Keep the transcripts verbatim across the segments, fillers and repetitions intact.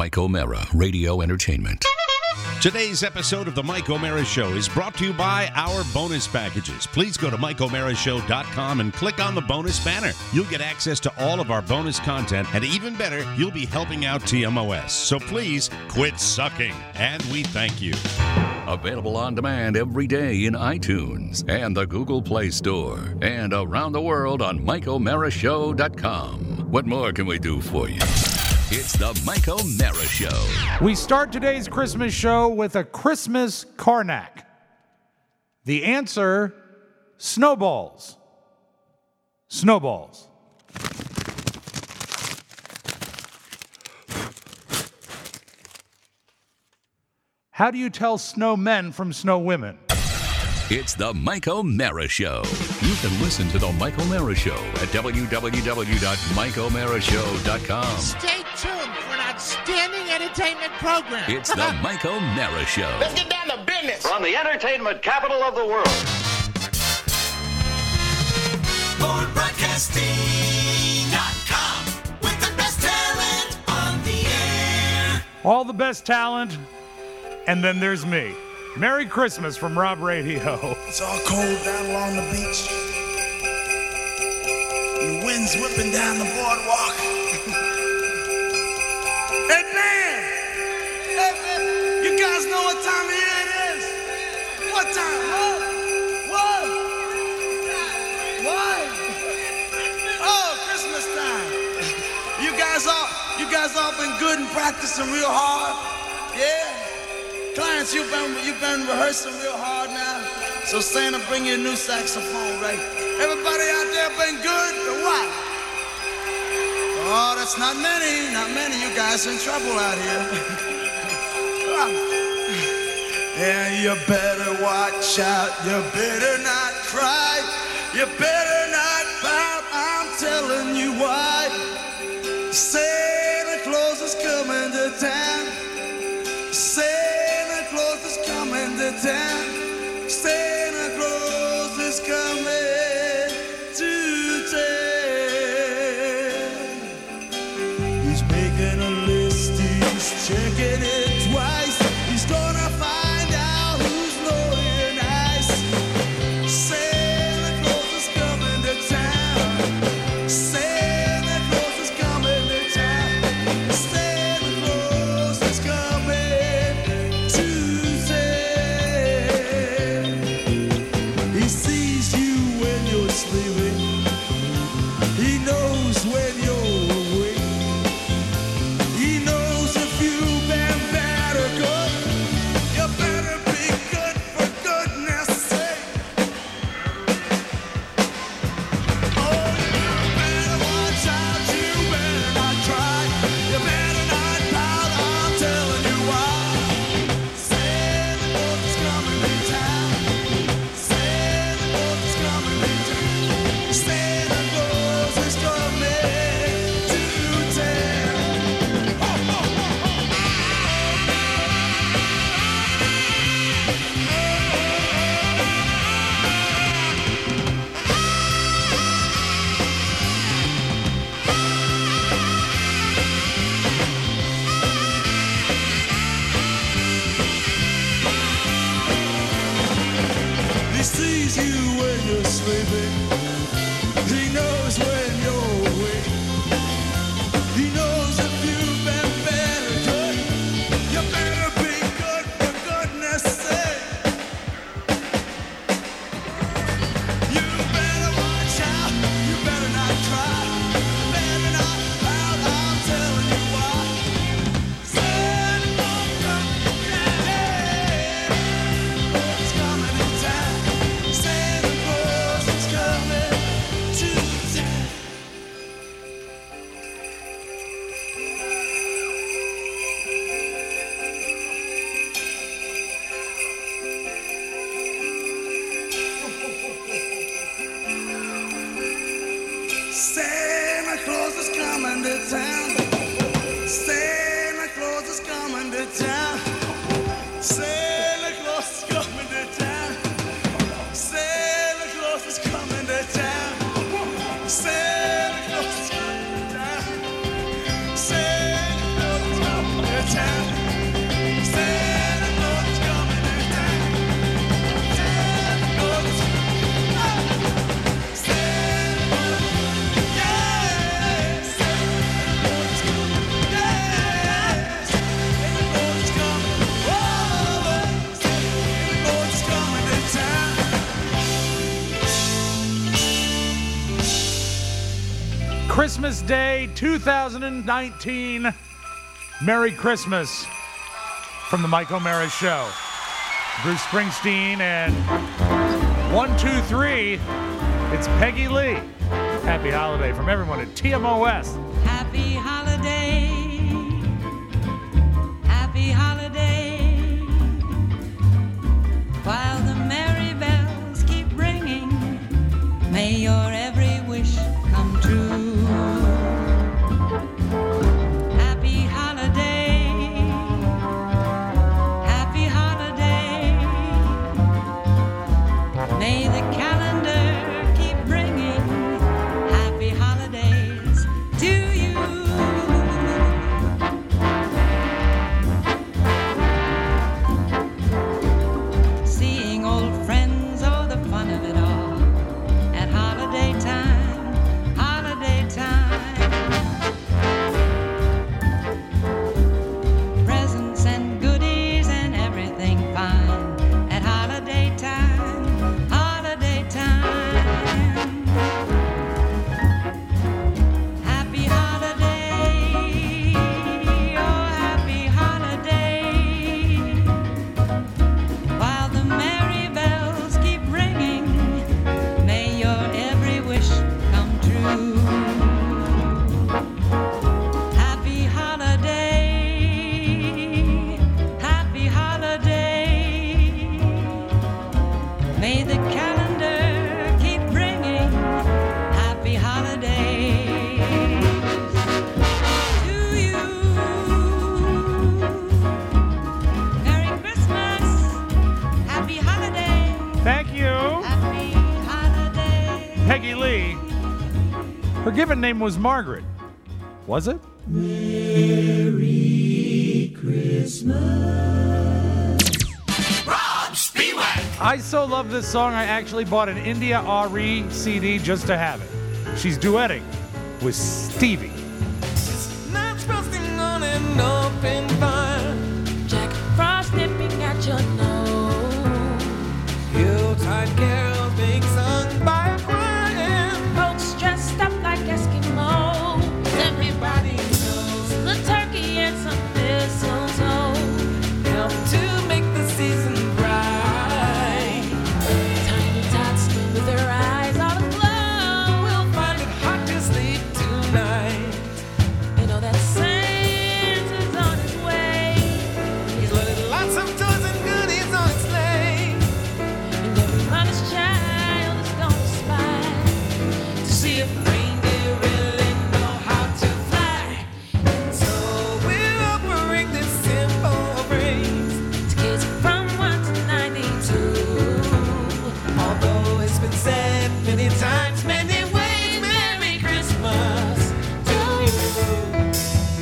Mike O'Mara, Radio Entertainment. Today's episode of The Mike O'Mara Show is brought to you by our bonus packages. Please go to Mike O'Mara Show dot com and click on the bonus banner. You'll get access to all of our bonus content, and even better, you'll be helping out T M O S. So please quit sucking, and we thank you. Available on demand every day in iTunes and the Google Play Store, and around the world on Mike O'Mara Show dot com. What more can we do for you? It's the Mike O'Mara Show. We start today's Christmas show with a Christmas Karnak. The answer, snowballs. Snowballs. How do you tell snowmen from snow women? It's the Mike O'Mara Show. You can listen to the Mike O'Mara Show at w w w dot mike o'mara show dot com. Stay tuned for an outstanding entertainment program. It's the Mike O'Mara Show. Let's get down to business. From the entertainment capital of the world. Ford Broadcasting dot com with the best talent on the air. All the best talent, and then there's me. Merry Christmas from Rob Radio. It's all cold down along the beach. And the wind's whipping down the boardwalk. Hey, man! Hey, man! You guys know what time of year it is? What time? What? What? What? Oh, Christmas time. You guys all, you guys all been good and practicing real hard? Yeah? Clients, you've been, you've been rehearsing real hard now. So Santa, bring you a new saxophone, right? Everybody out there been good or what? Oh, that's not many, not many. You guys in trouble out here. Yeah, you better watch out. You better not cry. You better not pout. I'm telling you why. Santa Claus is coming to town. Santa Claus is coming to town. Santa Claus is coming to town. He's making a list, he's checking it twice. He's gonna find out who's naughty and nice. Santa Claus is coming to town. Santa Claus is coming to town. Santa Claus is coming. He sees you when you're sleeping. He knows when you're awake. He knows if you've been bad or good. You better be good for goodness sake. Oh, you better watch out. You better not cry. You better not pout. I'm telling you why. Santa Claus is coming to town. Santa Claus is coming to town. Santa Claus is coming to town. Ho, ho, ho, ho. He sees you when you're sleeping. He knows when you're awake. He knows if you've been bad or good. You better be good for goodness sake. You better watch out. You better not cry. You better not pout. I'm telling you why. Santa Claus is coming to town. Santa Claus is coming to town. Santa Claus is coming to town. Santa Claus is coming to town. Santa Claus is coming to town. Santa Claus is coming to town. Santa Claus is coming to town. Santa Claus is coming to Christmas Day two thousand nineteen. Merry Christmas from the Mike O'Mara Show. Bruce Springsteen and one, two, three. It's Peggy Lee. Happy holiday from everyone at T M O S. Happy holiday. Happy holiday. While the merry bells keep ringing, may your every wish come true. Happy holiday. Happy holiday. May the calendar keep bringing happy holidays to you. Seeing old friends, oh, the fun of it all. At holiday time, holiday time. Presents and goodies and everything fine. At holiday time, holiday time. Happy holiday, oh happy holiday. While the merry bells keep ringing, may your every wish come true. Happy holiday, happy holiday. May the calendar keep bringing happy holidays to you. Merry Christmas, happy holiday, Thank you, happy holiday. Peggy Lee. Her given name was Margaret. Was it? Rob Spiewak. I so love this song, I actually bought an India R E C D just to have it. She's duetting with Stevie. Not trusting on an open fire. Jack Frost nipping at your nose. Yuletide carols being sung by a choir. Folks dressed up like Eskimos. Everybody knows the turkey and some mistletoe Help to make the season bright. Tiny tots with their eyes all aglow. We'll find it hard to sleep tonight. You know that Santa's on his way. He's loaded lots of toys and goodies on his sleigh. And every mother's child is gonna spy To see if reindeer really know how to fly. So we're offering this simple phrase. to kids from one to ninety-two. Although it's been said many times, many ways, Merry Christmas to you.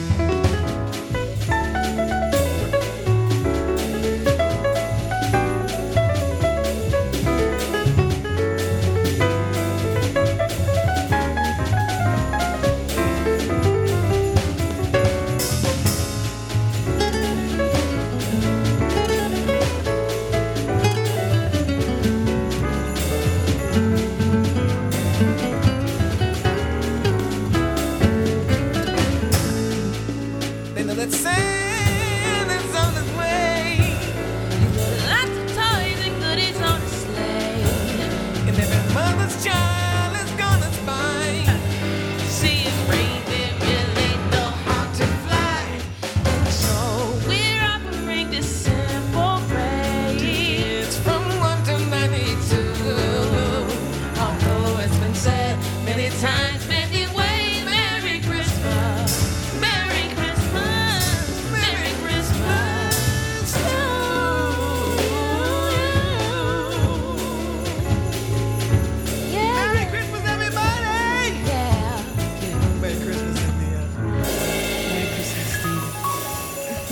They know that Santa's on his way. Lots of toys and goodies on his sleigh. And every mother's child is gonna spy. See if reindeer really know how to fly. So we're offering this simple phrase. It's from one to ninety-two. Although it's been said many times, many ways, Merry Christmas, Merry Christmas, Merry Christmas to you. Yeah. Merry Christmas, everybody! Yeah. Merry Christmas, India. Merry Christmas, Steve.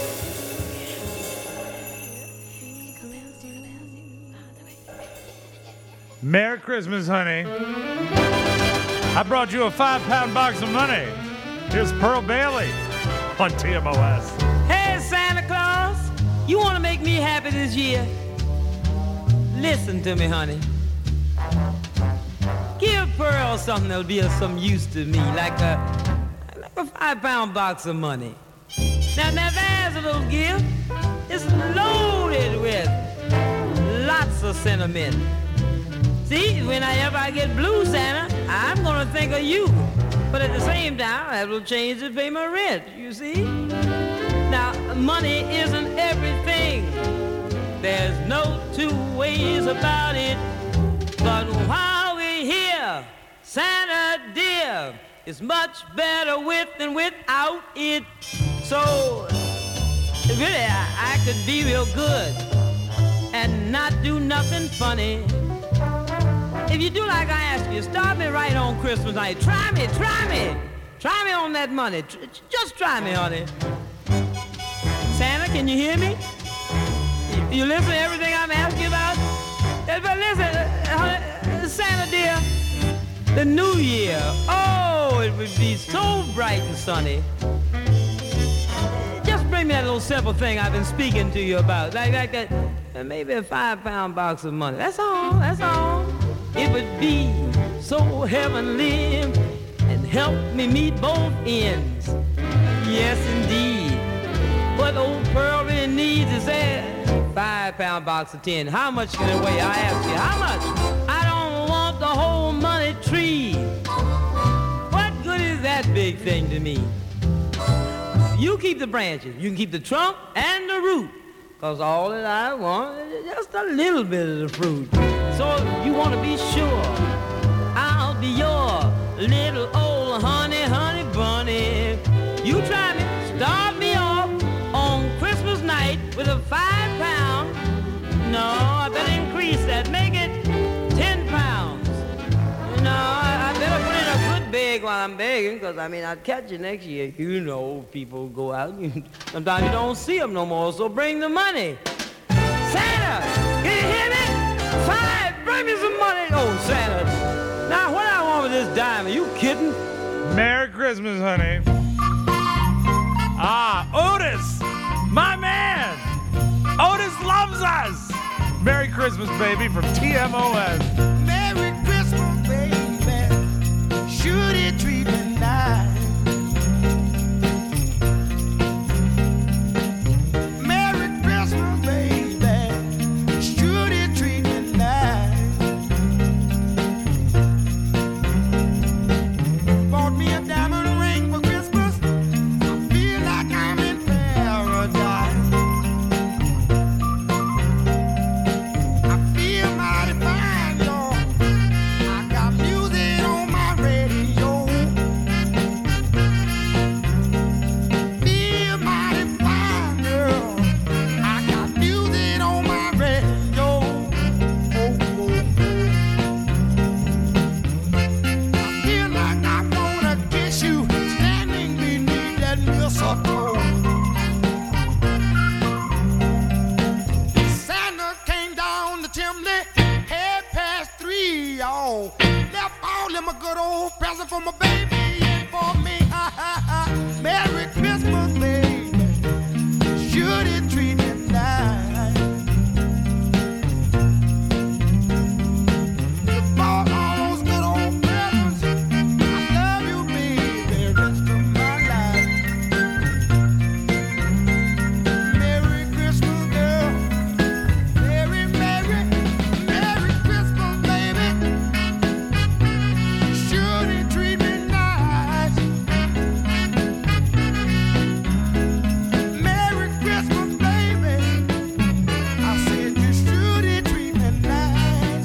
Merry Christmas, honey. I brought you a five pound box of money. Here's Pearl Bailey on T M O S. Hey, Santa Claus, you want to make me happy this year? Listen to me, honey. Give Pearl something that'll be of some use to me, like a, like a five-pound box of money. Now, now there's a little gift. It's loaded with lots of sentiment. See, whenever I get blue, Santa, I'm gonna think of you. But at the same time, I will change to pay my rent, you see? Now, money isn't everything. There's no two ways about it. But while we're here, Santa dear, it's much better with than without it. So, really, I, I could be real good and not do nothing funny. If you do like I ask you, start me right on Christmas night. Try me, try me. Try me on that money. Tr- just try me, honey. Santa, can you hear me? You, you listen to everything I'm asking you about? Uh, But listen, uh, honey, uh, Santa dear, the new year, oh, it would be so bright and sunny. Just bring me that little simple thing I've been speaking to you about. Like, like that, uh, maybe a five-pound box of money. That's all, that's all. It would be so heavenly and help me meet both ends. Yes, indeed. What old Pearl really needs is a five-pound box of tin. How much can it weigh? I ask you, how much? I don't want the whole money tree. What good is that big thing to me? You keep the branches. You can keep the trunk and the root. Because all that I want is just a little bit of the fruit. So if you want to be sure, I'll be your little old honey, honey bunny. You try me, start me off on Christmas night with a five pound. No, I better increase that, make it ten pounds. No, I, I better put in a good bag while I'm begging, because I mean, I'd catch you next year. You know, people go out, sometimes you don't see them no more, so bring the money. Santa, can you hear me? Five, bring me some money. Oh, Santa. Now, what I want with this dime, are you kidding? Merry Christmas, honey. Ah, Otis, my man. Otis loves us. Merry Christmas, baby, from T M O S. Merry Christmas, baby. Should it treat me nice? Merry Christmas, baby. Should it treat me nice? Bought me a diamond ring for Christmas. I feel like I'm in paradise. I feel mighty fine, y'all. I got music on my radio. Feel mighty fine, girl. I got music on my radio. Oh, oh, oh. I feel like I'm gonna kiss you standing beneath that mistletoe. Santa came down the chimney, half past three, y'all. Left all them a good old present for my baby and for me. Ha, ha, ha. Merry Christmas, baby. Should it treat me nice? You bought all those good old presents. I love you, baby, rest of my life. Merry Christmas, girl. Merry, Merry, Merry Christmas, baby. Should it treat me nice? Merry Christmas, baby. I said you should it treat me nice.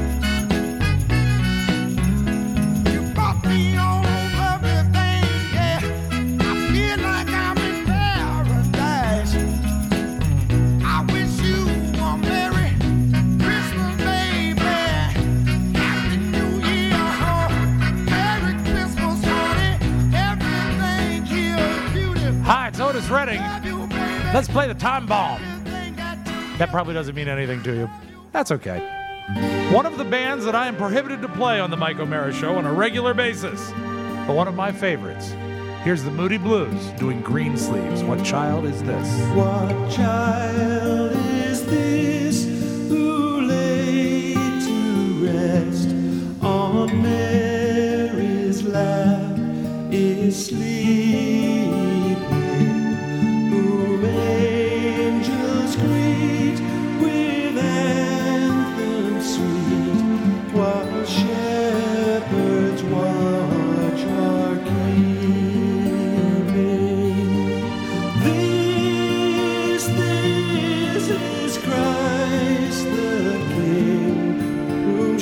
You bought me all everything, yeah. I feel like I'm in paradise. I wish you a Merry Christmas, baby. Happy New Year, oh. Merry Christmas, honey. Everything here is beautiful. Hi, it's Otis Redding. Love you, baby. Let's play the time bomb. Everything got you. That probably doesn't mean anything to you. That's okay. One of the bands that I am prohibited to play on the Mike O'Mara Show on a regular basis, but one of my favorites. Here's the Moody Blues doing Green Sleeves. What child is this? What child is this who lay to rest on Mary?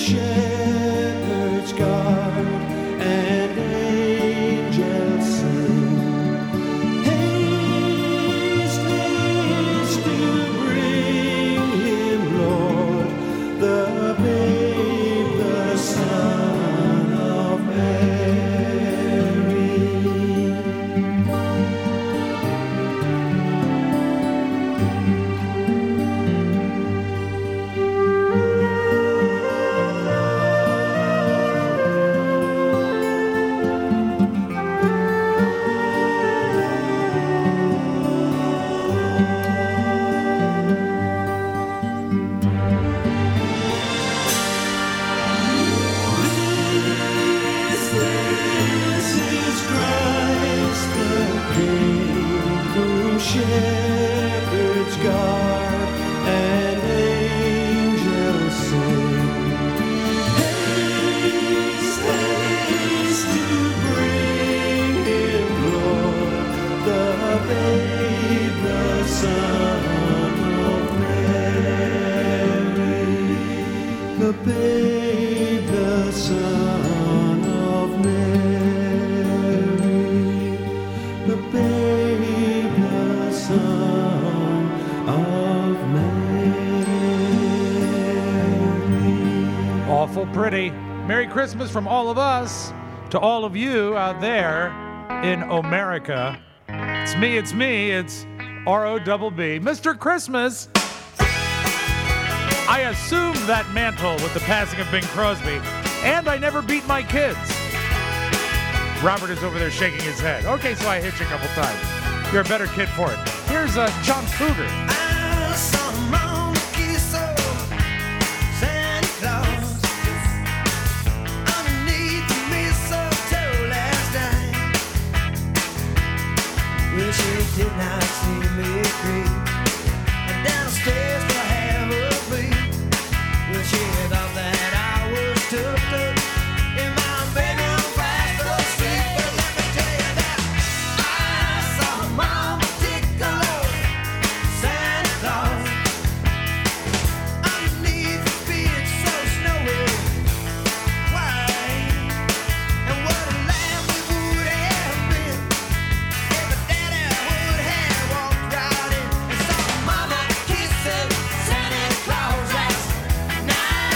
shepherds guard and angels sing. Haste, haste to bring him, Lord, the babe, the Son of Mary. Shepherds guard and angels sing. Haste, haste to bring him, Lord, the babe, the Son of Mary. The babe, the Son of Mary. The babe, Son of Mary. Awful pretty. Merry Christmas from all of us to all of you out there in Omerica. It's me, it's me, it's R O B B. Mister Christmas. I assumed that mantle with the passing of Bing Crosby, and I never beat my kids. Robert is over there shaking his head. Okay, so I hit you a couple times. You're a better kid for it. Here's uh, John Cougar. I saw a monkey so Santa Claus underneath the mistletoe last night. Wish he did not see me creep and downstairs to have a peek. Wish he thought that I was tucked up in my bedroom fast asleep. But let me tell you that I saw Mama Tickle Santa Claus underneath the bed so snowy white. And what a laugh it would have been if a daddy would have walked right in and saw Mama kissing Santa Claus last night.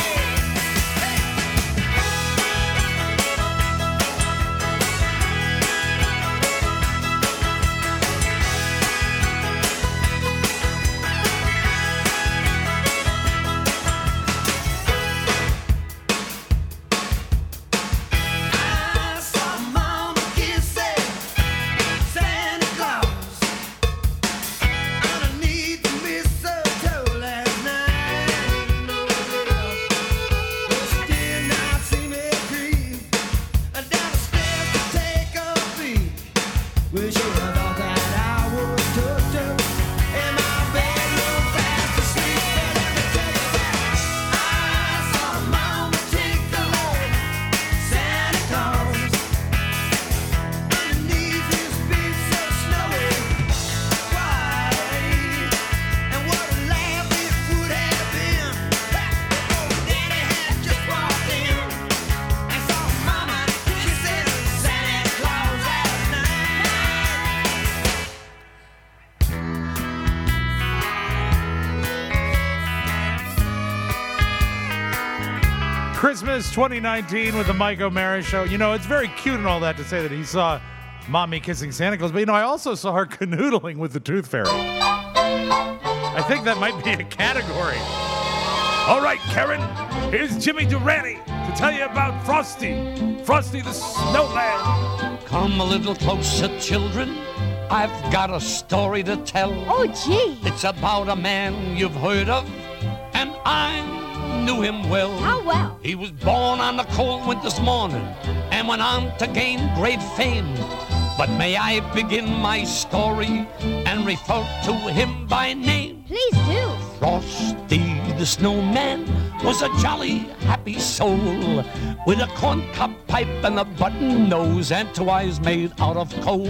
I saw Mama kissing Santa Claus underneath the mistletoe last night. But she did not see me creep down the stairs to take a peek. Wish you thought that I was tucked up in my bedroom fast asleep. But let me tell you that I saw Mama Tickle Santa Claus underneath his big so snowy white. And what a laugh it would have been back before Daddy had just walked in and saw Mama kissing Santa Claus last night. Christmas twenty nineteen with the Mike O'Mara Show. You know, it's very cute and all that to say that he saw Mommy kissing Santa Claus, but you know, I also saw her canoodling with the Tooth Fairy. I think that might be a category. All right, Karen, here's Jimmy Durante to tell you about Frosty. Frosty the Snowman. Come a little closer, children. I've got a story to tell. Oh, gee. It's about a man you've heard of, and I knew him well. How well? He was born on a cold winter's morning and went on to gain great fame. But may I begin my story and refer to him by name? Please do. Frosty the Snowman was a jolly, happy soul with a corncob pipe and a button nose and two eyes made out of coal.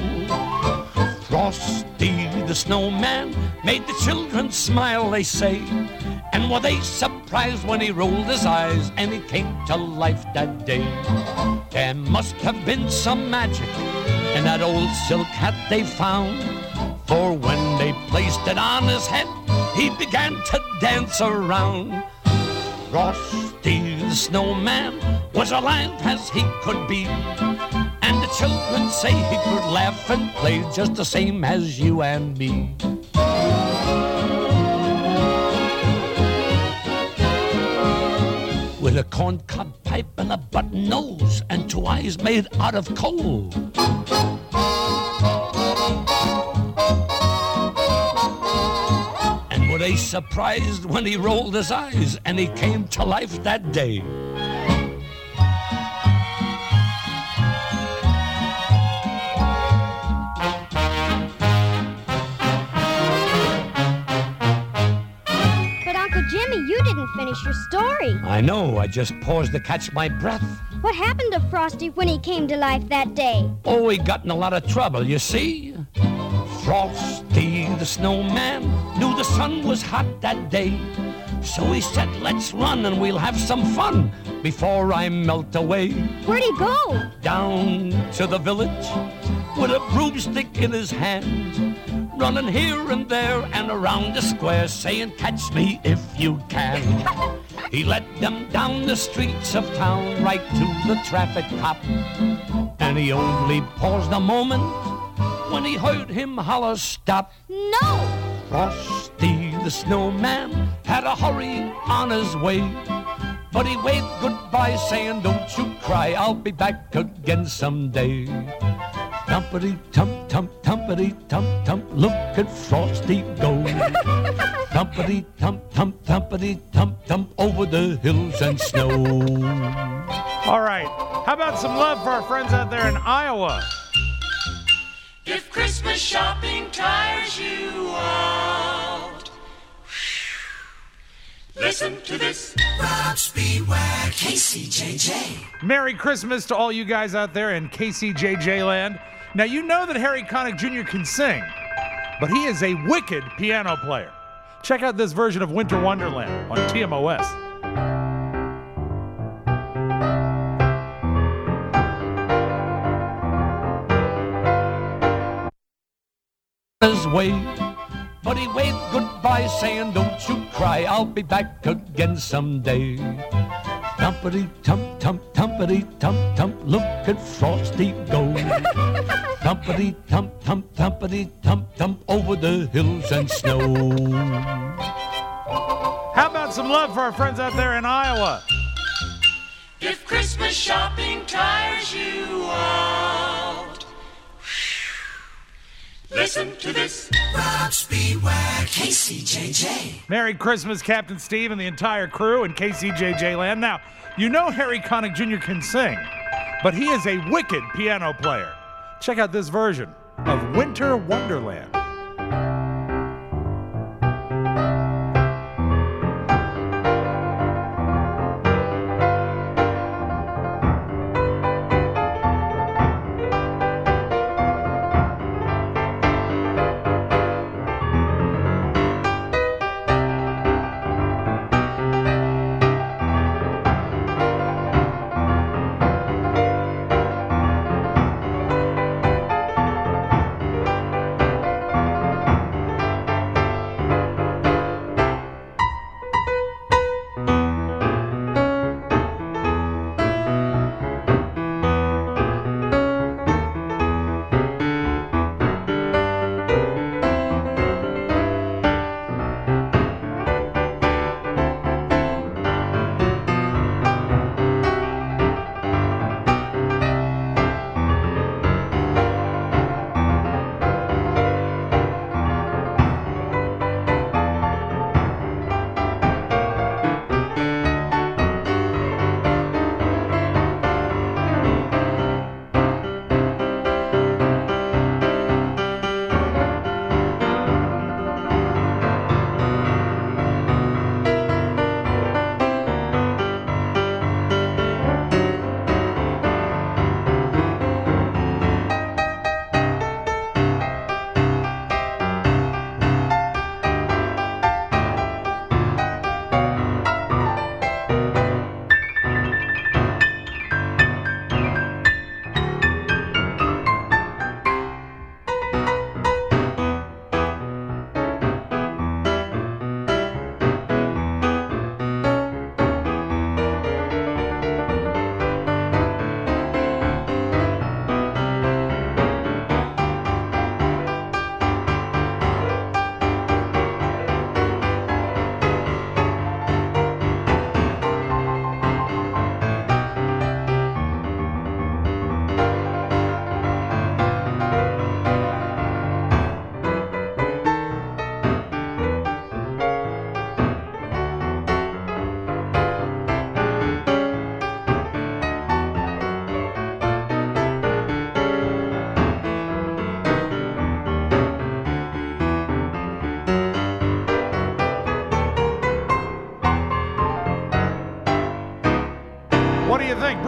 Frosty the Snowman made the children smile, they say, and were they surprised surprised when he rolled his eyes and he came to life that day. There must have been some magic in that old silk hat they found, for when they placed it on his head, he began to dance around. Frosty the Snowman was alive as he could be, and the children say he could laugh and play just the same as you and me. With a corncob pipe and a button nose and two eyes made out of coal. And were they surprised when he rolled his eyes and he came to life that day? You didn't finish your story. I know, I just paused to catch my breath. What happened to Frosty when he came to life that day? Oh, he got in a lot of trouble, you see. Frosty the Snowman knew the sun was hot that day. So he said, let's run and we'll have some fun before I melt away. Where'd he go? Down to the village with a broomstick in his hand, running here and there and around the square, saying, catch me if you can. He led them down the streets of town, right to the traffic cop, and he only paused a moment when he heard him holler, stop. No! Frosty the Snowman had a hurry on his way, but he waved goodbye, saying, don't you cry, I'll be back again someday. Tumpity tump tump tumpity tump tump, look at Frosty go. Tumpity tump tump tumpity tump tump over the hills and snow. All right, how about some love for our friends out there in Iowa? If Christmas shopping tires you out, listen to this. Rob Speedway, K C J J. Merry Christmas to all you guys out there in K C J J land. Now, you know that Harry Connick Junior can sing, but he is a wicked piano player. Check out this version of Winter Wonderland on T M O S. His way, but he waved goodbye, saying, don't you cry, I'll be back again someday. Tumpity tump tump tumpity tump tump, look at Frosty go. Tumpity tump tump tumpity tump tump over the hills and snow. How about some love for our friends out there in Iowa? If Christmas shopping tires you out, listen to this. Rob Speedway, K C J J. Merry Christmas, Captain Steve and the entire crew in K C J J land. Now, you know Harry Connick Junior can sing, but he is a wicked piano player. Check out this version of Winter Wonderland.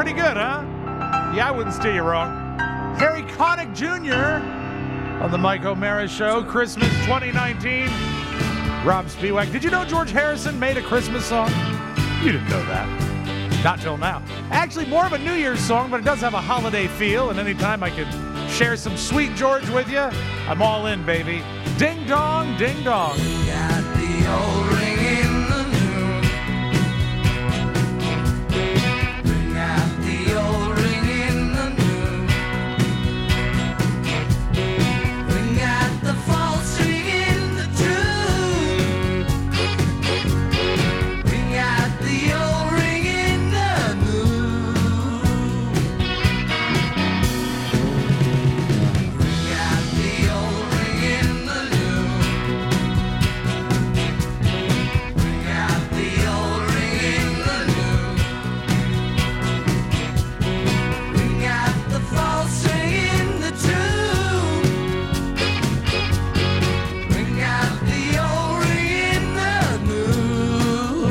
Pretty good, huh? Yeah, I wouldn't steer you wrong. Harry Connick Junior on the Mike O'Mara Show, Christmas twenty nineteen. Rob Spiewak. Did you know George Harrison made a Christmas song? You didn't know that. Not till now. Actually, more of a New Year's song, but it does have a holiday feel, and anytime I can share some sweet George with you, I'm all in, baby. Ding dong, ding dong. Got the old ring in the new. Bring out the old ring in the new. Bring out the false ring in the true. Bring out the old ring in the new. Bring out the old ring in the new. Bring out the old ring in the new. Bring out the false ring in the true. Bring out the old ring in the new.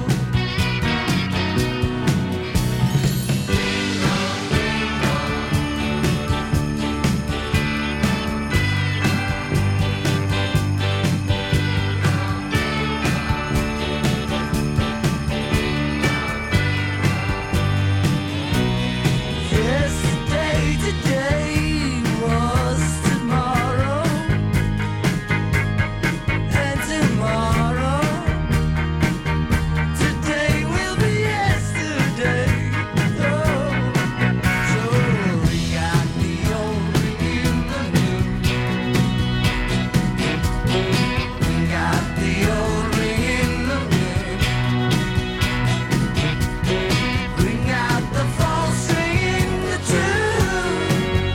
Yesterday, today was tomorrow, and tomorrow, today will be yesterday. Oh, so ring out the old ring in the new. Ring out the old ring in the new. Bring out the false ring in the true.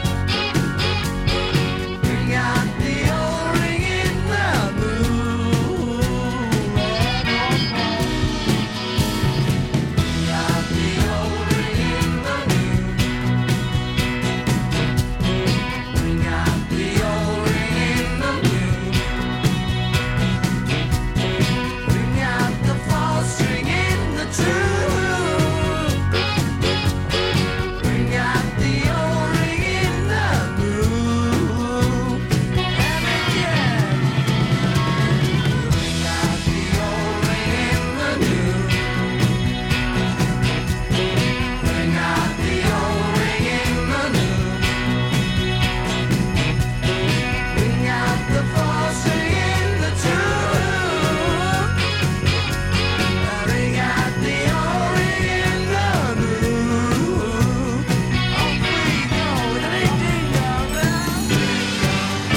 Bring out the old ring in the new. Bring out the old ring in the new. Bring out the old ring in the new. Bring out the false ring in the true. Bring out the old ring in the new. And again. Bring out the old ring in the new. Bring out the old ring in the new. Bring out the false ring in the true. Bring out the old ring in the new. Oh, please, no, it ain't ding dong now.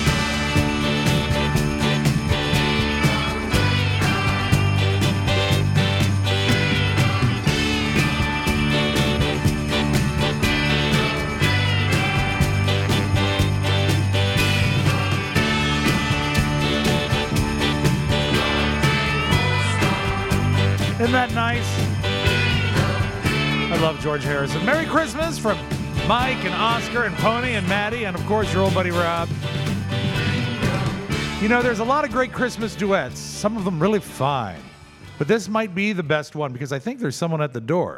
Isn't that nice? I love George Harrison. Merry Christmas from Mike and Oscar and Pony and Maddie and, of course, your old buddy Rob. You know, there's a lot of great Christmas duets, some of them really fine. But this might be the best one because I think there's someone at the door.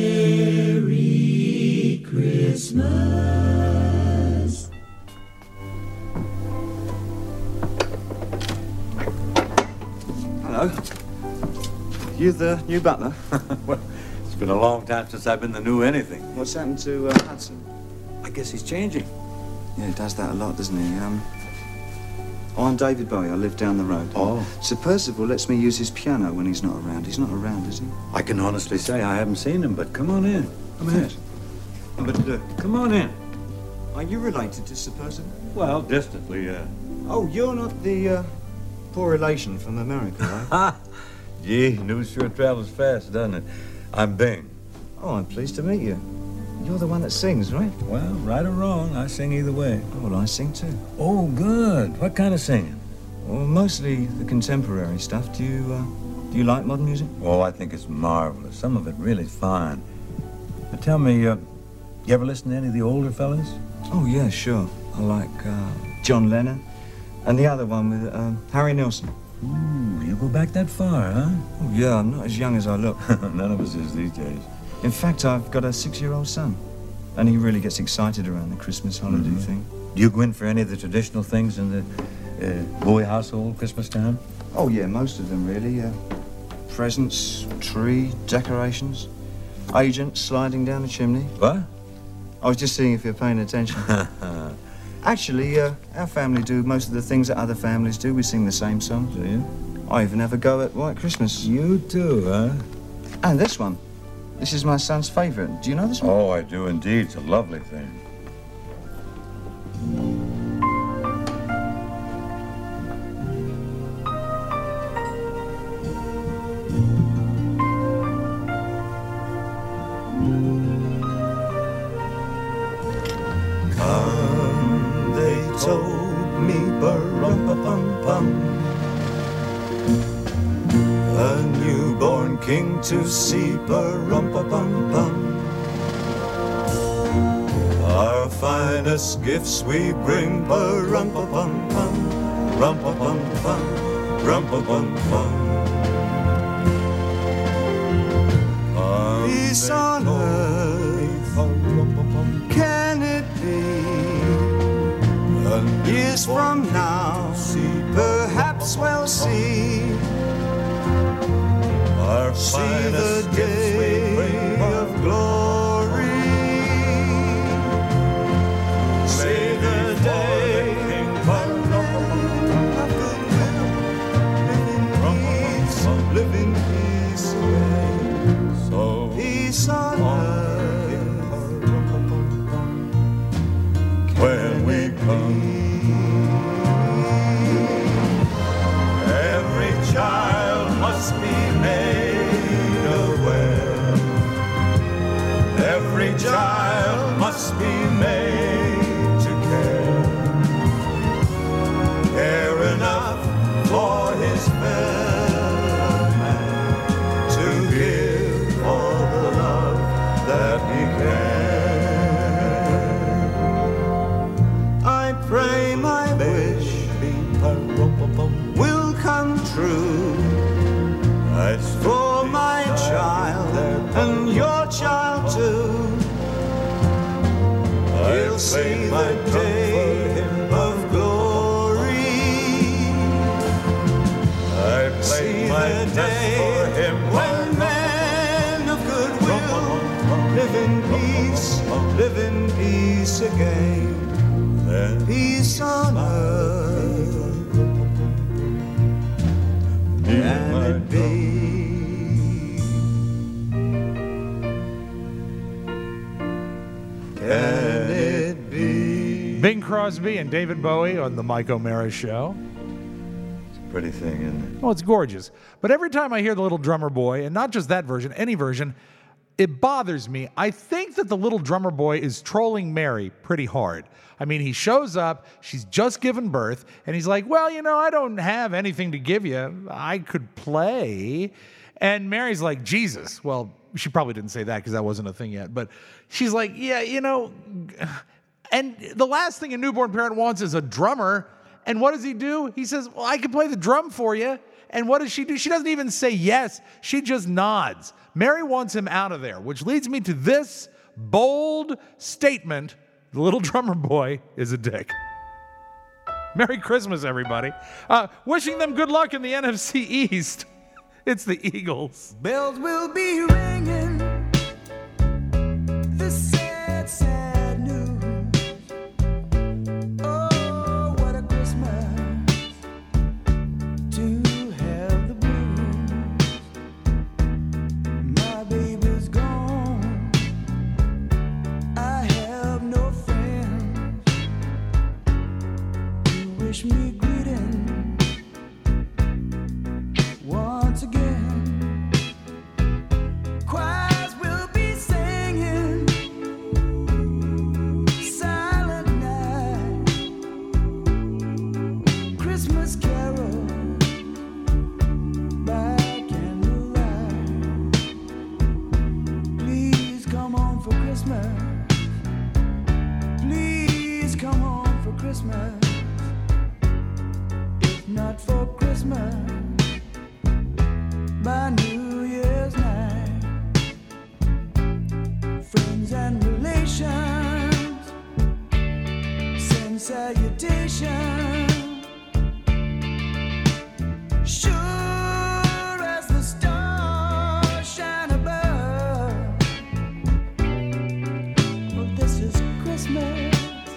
Merry Christmas. Hello. You the new butler? Well, it's been a long time since I've been the new anything. What's happened to uh, Hudson? I guess he's changing. Yeah, he does that a lot, doesn't he? Um, oh, I'm David Bowie. I live down the road. Oh. Sir Percival lets me use his piano when he's not around. He's not around, is he? I can honestly say I haven't seen him, but come on in. Come ahead. But uh, Come on in. are you related to Sir Percival? Well, distantly, yeah. Oh, you're not the uh, poor relation from America, right? Ha! Gee, news sure travels fast, doesn't it? I'm Bing. Oh, I'm pleased to meet you. You're the one that sings, right? Well, right or wrong, I sing either way. Oh, well, I sing too. Oh, good. What kind of singing? Well, mostly the contemporary stuff. Do you, uh, do you like modern music? Oh, I think it's marvelous. Some of it really fine. But tell me, uh, you ever listen to any of the older fellas? Oh, yeah, sure. I like uh, John Lennon and the other one with uh, Harry Nilsson. Ooh, you go back that far, huh? Oh, yeah, I'm not as young as I look. None of us is these days. In fact, I've got a six-year-old son, and he really gets excited around the Christmas holiday Mm-hmm. thing. Do you go in for any of the traditional things in the uh, boy household Christmas time? Oh, yeah, most of them, really. Uh, presents, tree, decorations, agents sliding down the chimney. What? I was just seeing if you're paying attention. Actually, uh, our family do most of the things that other families do. We sing the same songs. Do you? I even have a go at White Christmas. You too, huh? And this one. This is my son's favourite. Do you know this one? Oh, I do indeed. It's a lovely thing. Come, they told me, ba-rum-pa-pum-pum, a newborn king to see, ba-rum-pa-pum-pum. Our finest gifts we bring, ba-rum-pa-pum-pum, rum-pa-pum-pum, rum-pa-pum-pum. Peace on earth, can it be? Years from now, perhaps we'll see. Our see the day of glory. See the day of peace, live in peace again. So peace on earth when we come. Every child must be made aware. Every child must be made to care. Care enough for his fellow man to give all the love that he can. I pray my wish will come true. As for my child and your child too, he'll see the day of glory. I see the day when men of goodwill live in peace, live in peace again. Then peace on earth. Can it be? Can it be? Bing Crosby and David Bowie on the Mike O'Mara Show. Pretty thing, isn't it? Oh, it's gorgeous. But every time I hear the Little Drummer Boy, and not just that version, any version, it bothers me. I think that the Little Drummer Boy is trolling Mary pretty hard. I mean, he shows up, she's just given birth, and he's like, well, you know, I don't have anything to give you. I could play. And Mary's like, Jesus. Well, she probably didn't say that because that wasn't a thing yet. But she's like, yeah, you know. And the last thing a newborn parent wants is a drummer. And what does he do? He says, well, I can play the drum for you. And what does she do? She doesn't even say yes. She just nods. Mary wants him out of there, which leads me to this bold statement. The Little Drummer Boy is a dick. Merry Christmas, everybody. Uh, wishing them good luck in the N F C East. It's the Eagles. Bells will be ringing. The sad, sad news. Oh, what a Christmas to have the blues. My baby's gone. I have no friends to wish me greeting. Once again, choirs will be singing Silent Night, Christmas carol by candlelight. Please come home for Christmas. Please come home for Christmas. If not for Christmas, by New Year's night. Sure as the stars shine above. Well, this is Christmas.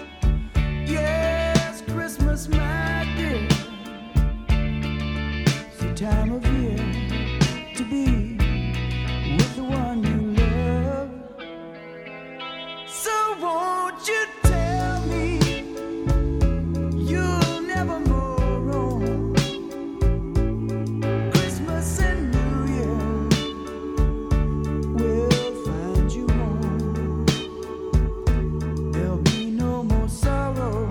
Yes, Christmas, my dear. It's the time of year to be with the one you love. So won't you tell me you'll never more roam? Christmas and New Year will find you home. There'll be no more sorrow,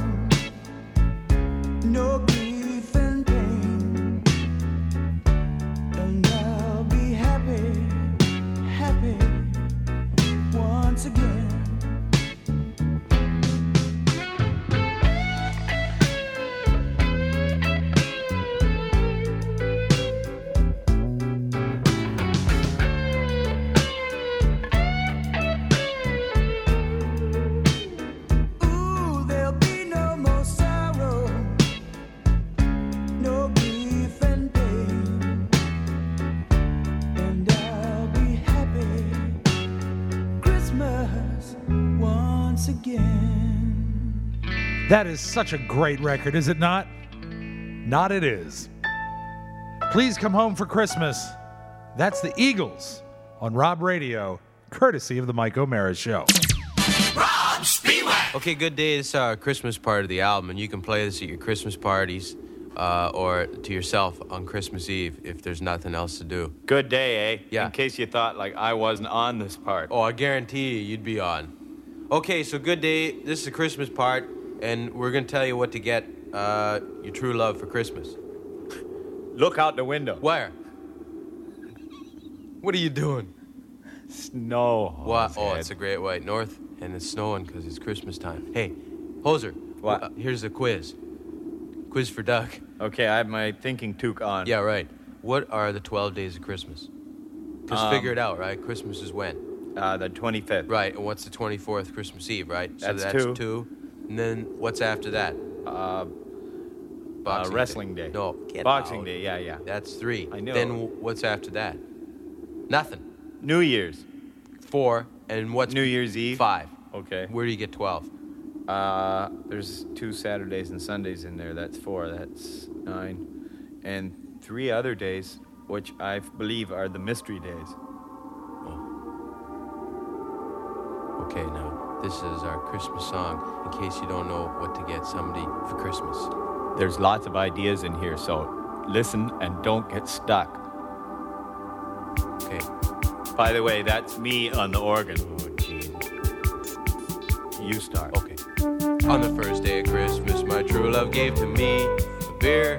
no grief and pain, and I'll be happy, happy once again. Ooh, there'll be no more sorrow, no grief and pain, and I'll be happy Christmas once again. That is such a great record, is it not? Not it is. Please Come Home for Christmas. That's the Eagles on Rob Radio, courtesy of the Mike O'Mara Show. Rob Spiewak. Okay, Good Day. This is our Christmas part of the album, and you can play this at your Christmas parties uh, or to yourself on Christmas Eve if there's nothing else to do. Good Day, eh? Yeah. In case you thought, like, I wasn't on this part. Oh, I guarantee you, you'd be on. Okay, so Good Day. This is the Christmas part, and we're going to tell you what to get uh, your true love for Christmas. Look out the window. Where? What are you doing? Snow. What? Oh, it's a great white north, and it's snowing because it's Christmas time. Hey, Hoser. What? Uh, here's the quiz. Quiz for Doug. Okay, I have my thinking toque on. Yeah, right. What are the twelve days of Christmas? Because Um, figure it out, right? Christmas is when? Uh, the twenty-fifth. Right, and what's the twenty-fourth? Christmas Eve, right? So That's that's two. two. And then what's after that? Uh, Boxing uh, Wrestling Day. No, get Boxing out. Day, yeah, yeah. That's three. I know. Then w- what's after that? Nothing. New Year's. Four. And what's New Year's Eve. five? Okay. Where do you get twelve? Uh, there's two Saturdays and Sundays in there. That's four. That's nine. And three other days, which I believe are the mystery days. Okay, now, this is our Christmas song, in case you don't know what to get somebody for Christmas. There's lots of ideas in here, so listen and don't get stuck. Okay. By the way, that's me on the organ. Oh, gee. You start. Okay. On the first day of Christmas, my true love gave to me a beer.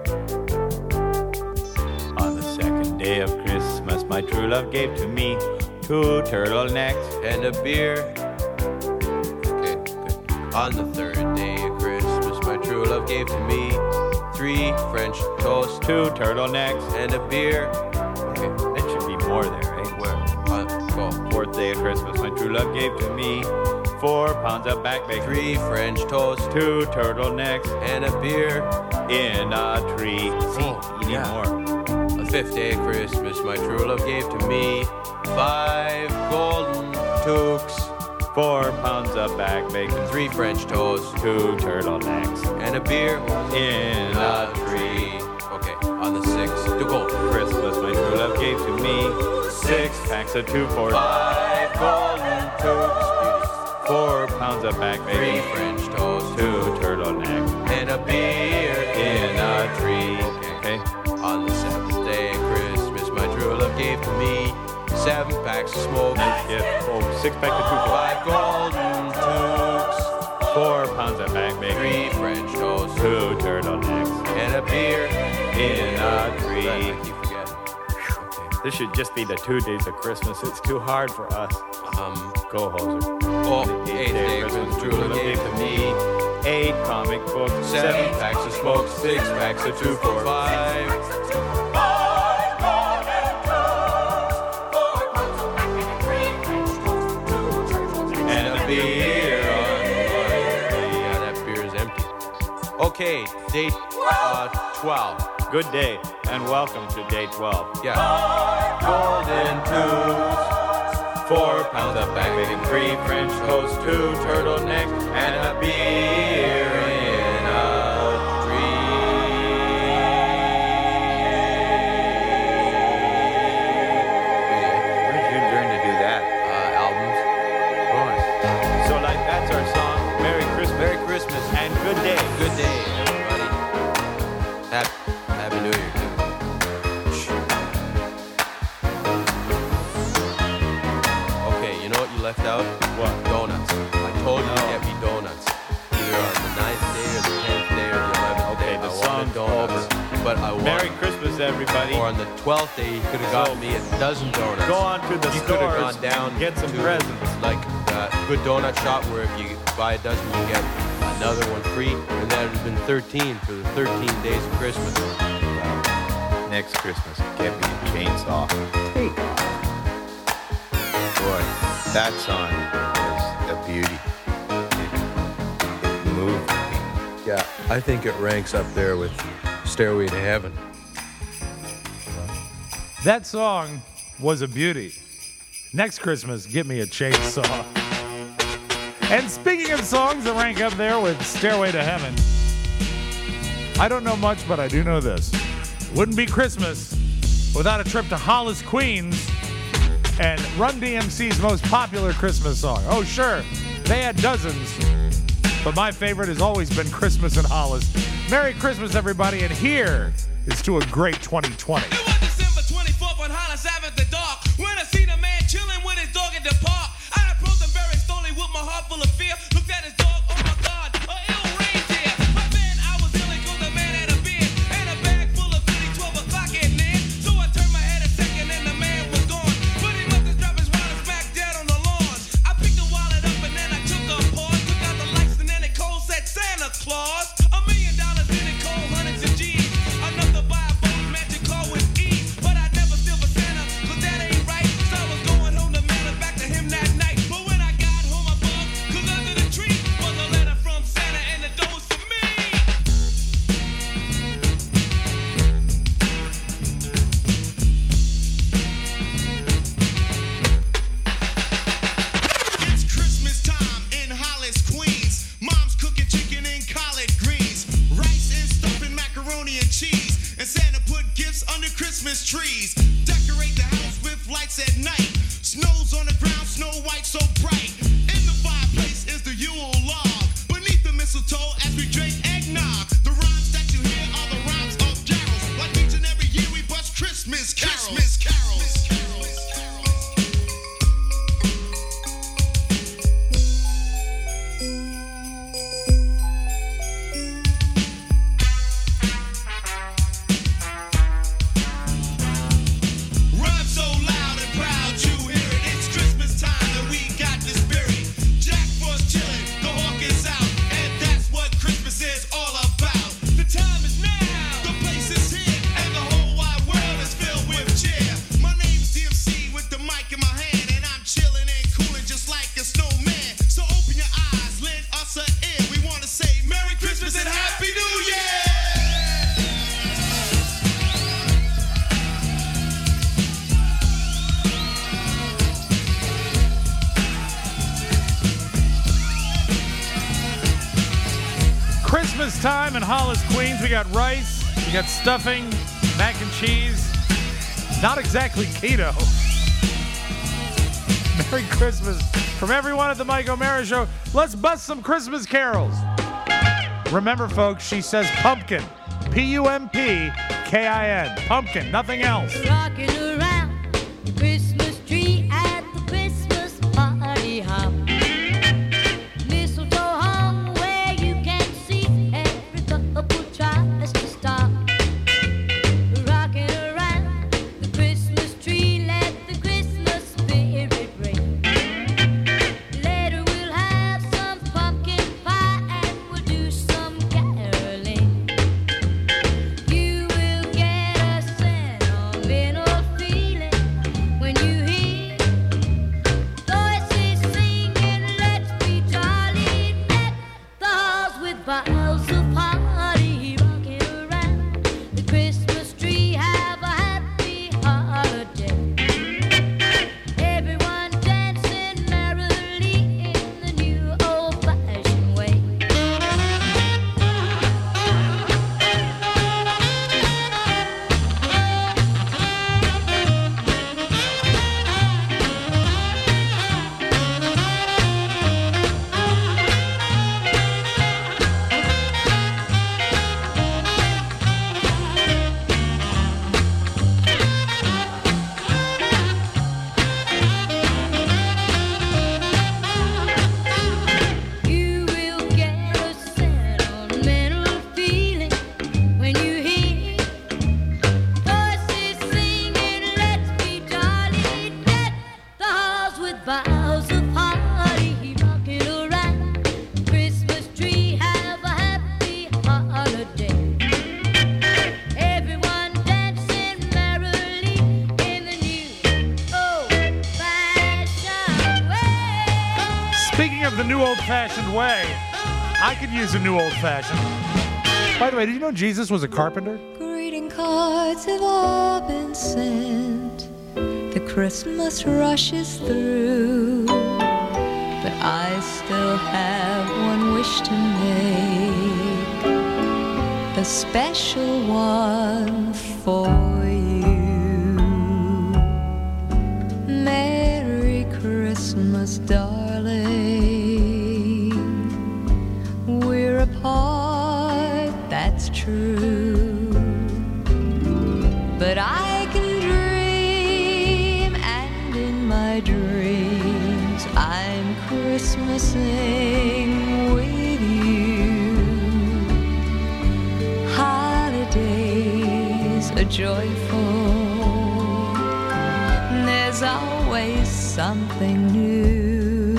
On the second day of Christmas, my true love gave to me two turtlenecks and a beer. Okay, good. On the third day of Christmas, my true love gave to me three French toasts, two turtlenecks, and a beer. Okay, that should be more there, eh? Where? Uh, go. Fourth day of Christmas, my true love gave to me four pounds of back bacon, three French toasts, two turtlenecks, and a beer in a tree. See, oh, you need yeah. more. The fifth day of Christmas, my true love gave to me five golden toques, four pounds of back bacon, three French toasts, two turtlenecks, and a beer in a tree. Okay, on the sixth, to go. Christmas, my true love gave to me six packs of two forty, five golden toques, four pounds of back three bacon, French toasts, two turtlenecks, and a beer in a tree. Okay. On the seventh day of Christmas, my true love gave to me seven packs of smoke, Nice gift. Oh, six packs of two forty, five golden toques, four pounds of back bacon, three French toasts, two turtlenecks, and a beer in a tree. Right, I keep forgetting. Okay. This should just be the two days of Christmas. It's too hard for us. Um, Go, Hoser. oh, eighth day of Christmas, true love gave to me eight comic books, seven packs of smoke, six packs of two for five. And a beer on yeah, that beer is empty. Okay, date uh, twelve. Good day, and welcome to day twelve. Yeah. Golden twos, four pounds of bacon, three French toast, two turtlenecks, and a beer in a tree. Where did you learn to do that? Uh, albums. So, like, that's our song. Merry Christmas. Merry Christmas. And good day. Good day, everybody. Happy, Happy New Year, too. Okay, you know what you left out? What? Donuts. I told you to get me donuts. Either on the ninth day or the tenth day or the eleventh Okay, day. the I song's wanted donuts. over. But I wanted... Merry Christmas, everybody. Or on the twelfth day, you could have gotten me a dozen donuts. Go on to the You could have stores gone down and get some to, presents. like a good donut shop where if you buy a dozen, you get another one free. And that would have been thirteen for the thirteen days of Christmas. Next Christmas, get me a chainsaw. Take Boy, that song was a beauty. It, it moved me. Yeah, I think it ranks up there with Stairway to Heaven. That song was a beauty. Next Christmas, get me a chainsaw. And speaking of songs that rank up there with Stairway to Heaven, I don't know much, but I do know this. Wouldn't be Christmas without a trip to Hollis, Queens, and Run D M C's most popular Christmas song. Oh, sure, they had dozens, but my favorite has always been Christmas in Hollis. Merry Christmas, everybody, and here is to a great twenty twenty. It was December twenty-fourth on Hollis Ave at the dark when I seen a man chilling with his dog at the park. I approached him very slowly with my heart full of fear. Looked at his dog, oh my God, a ill reindeer. But then I was ill because the man had a beard and a bag full of goodies, twelve o'clock at night. So I turned my head a second and the man was gone. But he must have dropped his wallet smack dead on the lawn. I picked the wallet up and then I took a pause, took out the lights and then it cold said Santa Claus. A million dollars in it, cold hundreds and G's. Enough to buy a boat magic car with ease. But I never steal for Santa, cause that ain't right. So I was going home to mail it back to him that night. But when I got home I bugged, cause under the tree was a letter from Santa and the door was for me. It's Christmas time in Hollis, Queens. Mom's cooking chicken and collard greens, rice and stuffing macaroni and cheese. And Santa put gifts under Christmas trees. Decorate the house with lights at night. Snow's on the ground, snow white so bright. In the fireplace is the Yule log. Beneath the mistletoe as we drink eggnog. The rhymes that you hear are the rhymes of carols. Like each and every year we bust Christmas carols. Christmas carols. Rhyme so loud and proud you hear it. It's Christmas time and we got the spirit. Jack Frost chilling, the hawk is out, and that's what Christmas is all about. The time is now, the place is here, and the whole wide world is filled with cheer. My name's D M C with the mic in my hand, and I'm chilling and cooling just like a snowman. So open your eyes, lend us an ear. We want to say Merry Christmas and Happy New Year. Christmas time in Hollis, Queens. We got rice, we got stuffing, mac and cheese. Not exactly keto. Merry Christmas from everyone at the Mike O'Mara Show. Let's bust some Christmas carols. Remember, folks, she says pumpkin. P U M P K I N. Pumpkin, nothing else. Rocking around the Christmas tree at the Christmas party hop. Mistletoe hung where you can see every couple tries to stop. Rocking around the Christmas tree, let the Christmas spirit ring. Later we'll have some pumpkin pie and we'll do some caroling. You will get a sentimental feeling when you old-fashioned way. I could use a new old-fashioned. By the way, did you know Jesus was a carpenter? Greeting cards have all been sent. The Christmas rushes through. But I still have one wish to make. A special one for you. Merry Christmas, darling. We're apart, that's true. But I can dream, and in my dreams I'm Christmasing with you. Holidays are joyful. There's always something new.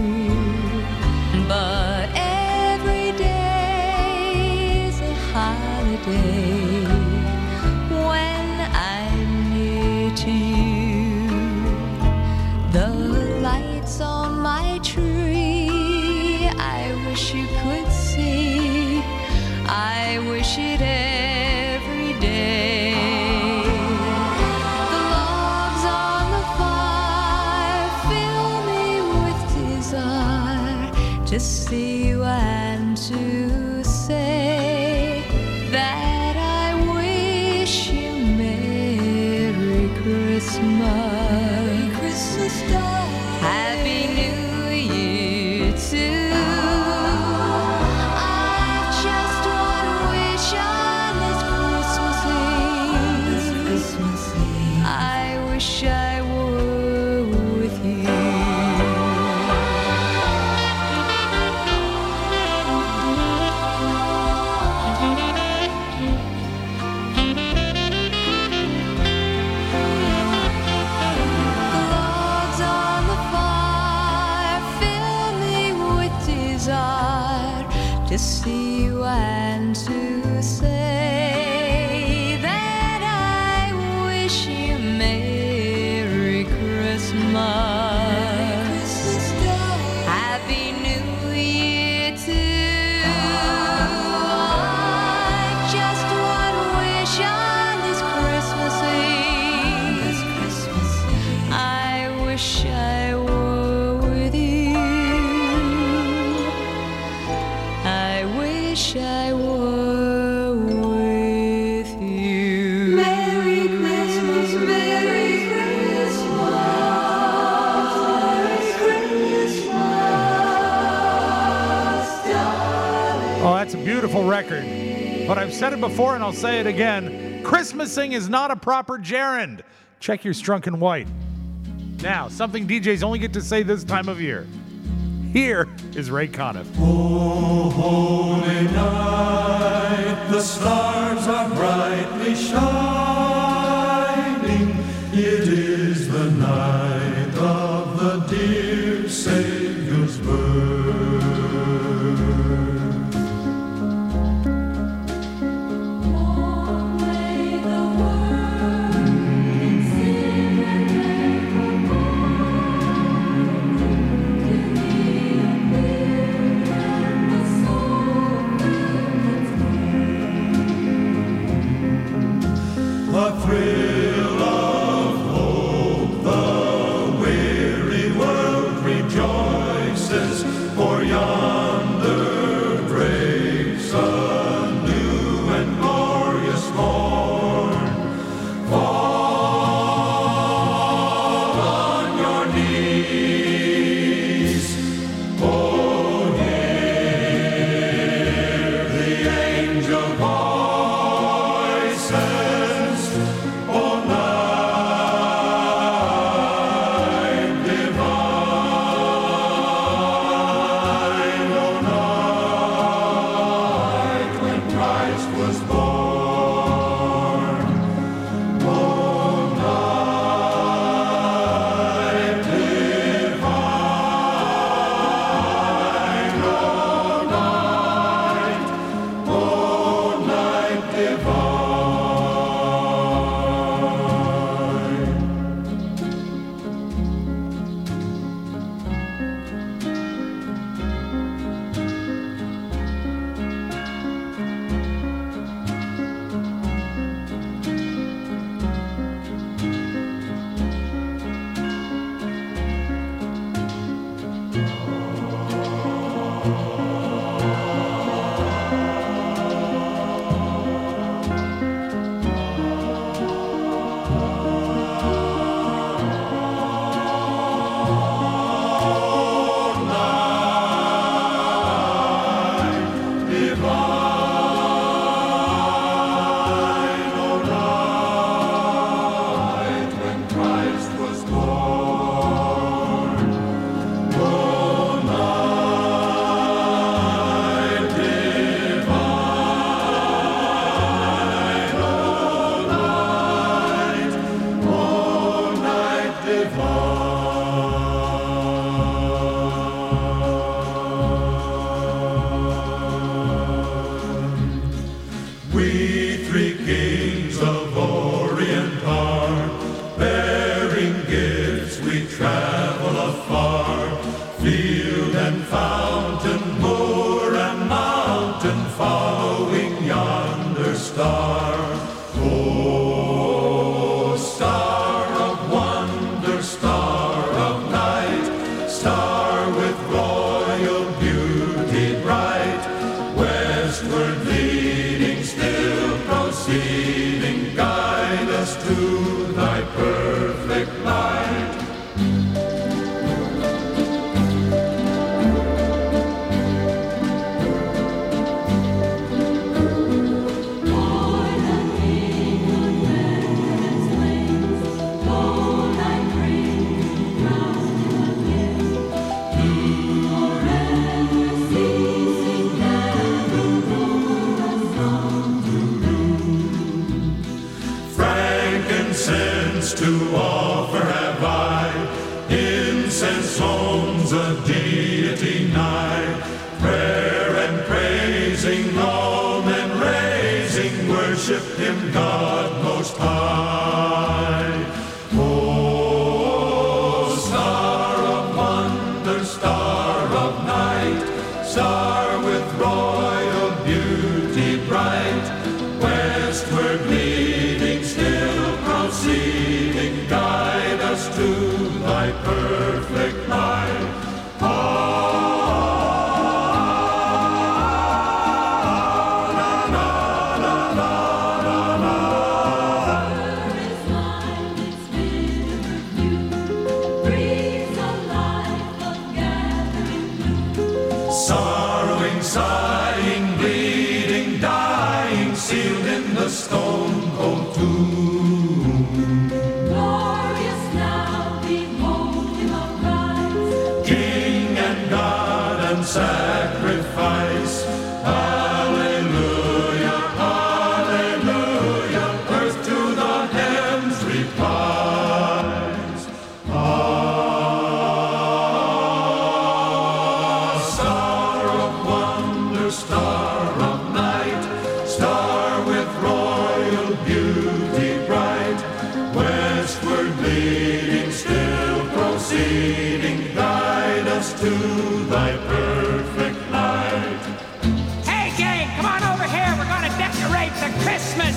But every day's a holiday when I'm near to you. The lights on my tree, I wish you could see. I wish it every day. The logs on the fire fill me with desire to see you and to say that I wish you Merry Christmas. Christmas, darling. Happy New Year too. I've just one wish on this Christmas Eve. I wish I were with you. Logs on the fire fill me with desire to see you and to say that I wish you Merry Christmas. Happy New Year too. I've just one wish on this Christmas Eve. I wish I were with you. I wish I were with you. Merry Christmas, Merry Christmas, darling. Oh, that's a beautiful record. But I've said it before and I'll say it again. Christmasing is not a proper gerund. Check your Strunk and White. Now, something D Js only get to say this time of year. Here is Ray Conniff. Oh, holy night, the stars are brightly shining. It is the night of the dear Savior's birth. Long may the world sing and incense to offer have I, incense owns a deity nigh. Prayer and praising, all men raising, worship him, God most high. Oh, star of wonder, star of night, star with royal beauty bright, westward leading, still proceeding, guide us to thy perfect light. Sorrowing, sighing, bleeding, dying, sealed in the stone cold tomb. Glorious now, behold him arise. King and God and sacrifice. Hallelujah, hallelujah, earth to the heavens replies. Ah, star of wonder, star of night, star with royal beauty bright, westward leading, still proceeding, guide us to thy perfect light. Hey, gang, come on over here. We're going to decorate the Christmas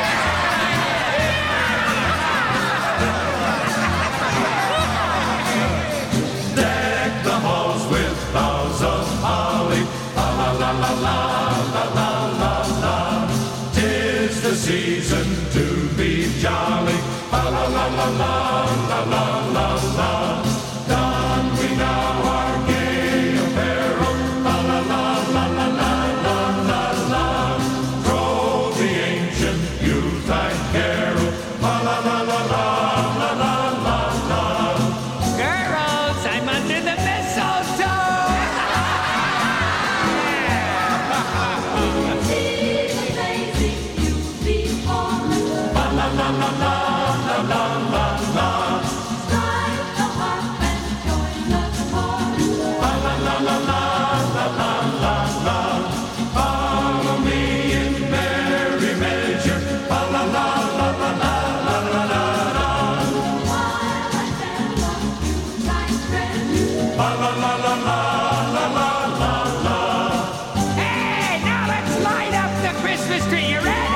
Deck the halls with boughs of holly, la la la la la la la la la. 'Tis the season to be jolly, la la la la la la la la la. Don we now our gay apparel, la la la la la la la la la. Throw the ancient Yuletide carol, la la la la la la la la la. Girls, I'm under the mistletoe. La la la la la la la la la. Strike the harp and join the party. La la la la la la la la la. Follow me in merry measure. La la la la la la la la la la. La la la la la la la la la. Hey, now let's light up the Christmas tree. You ready?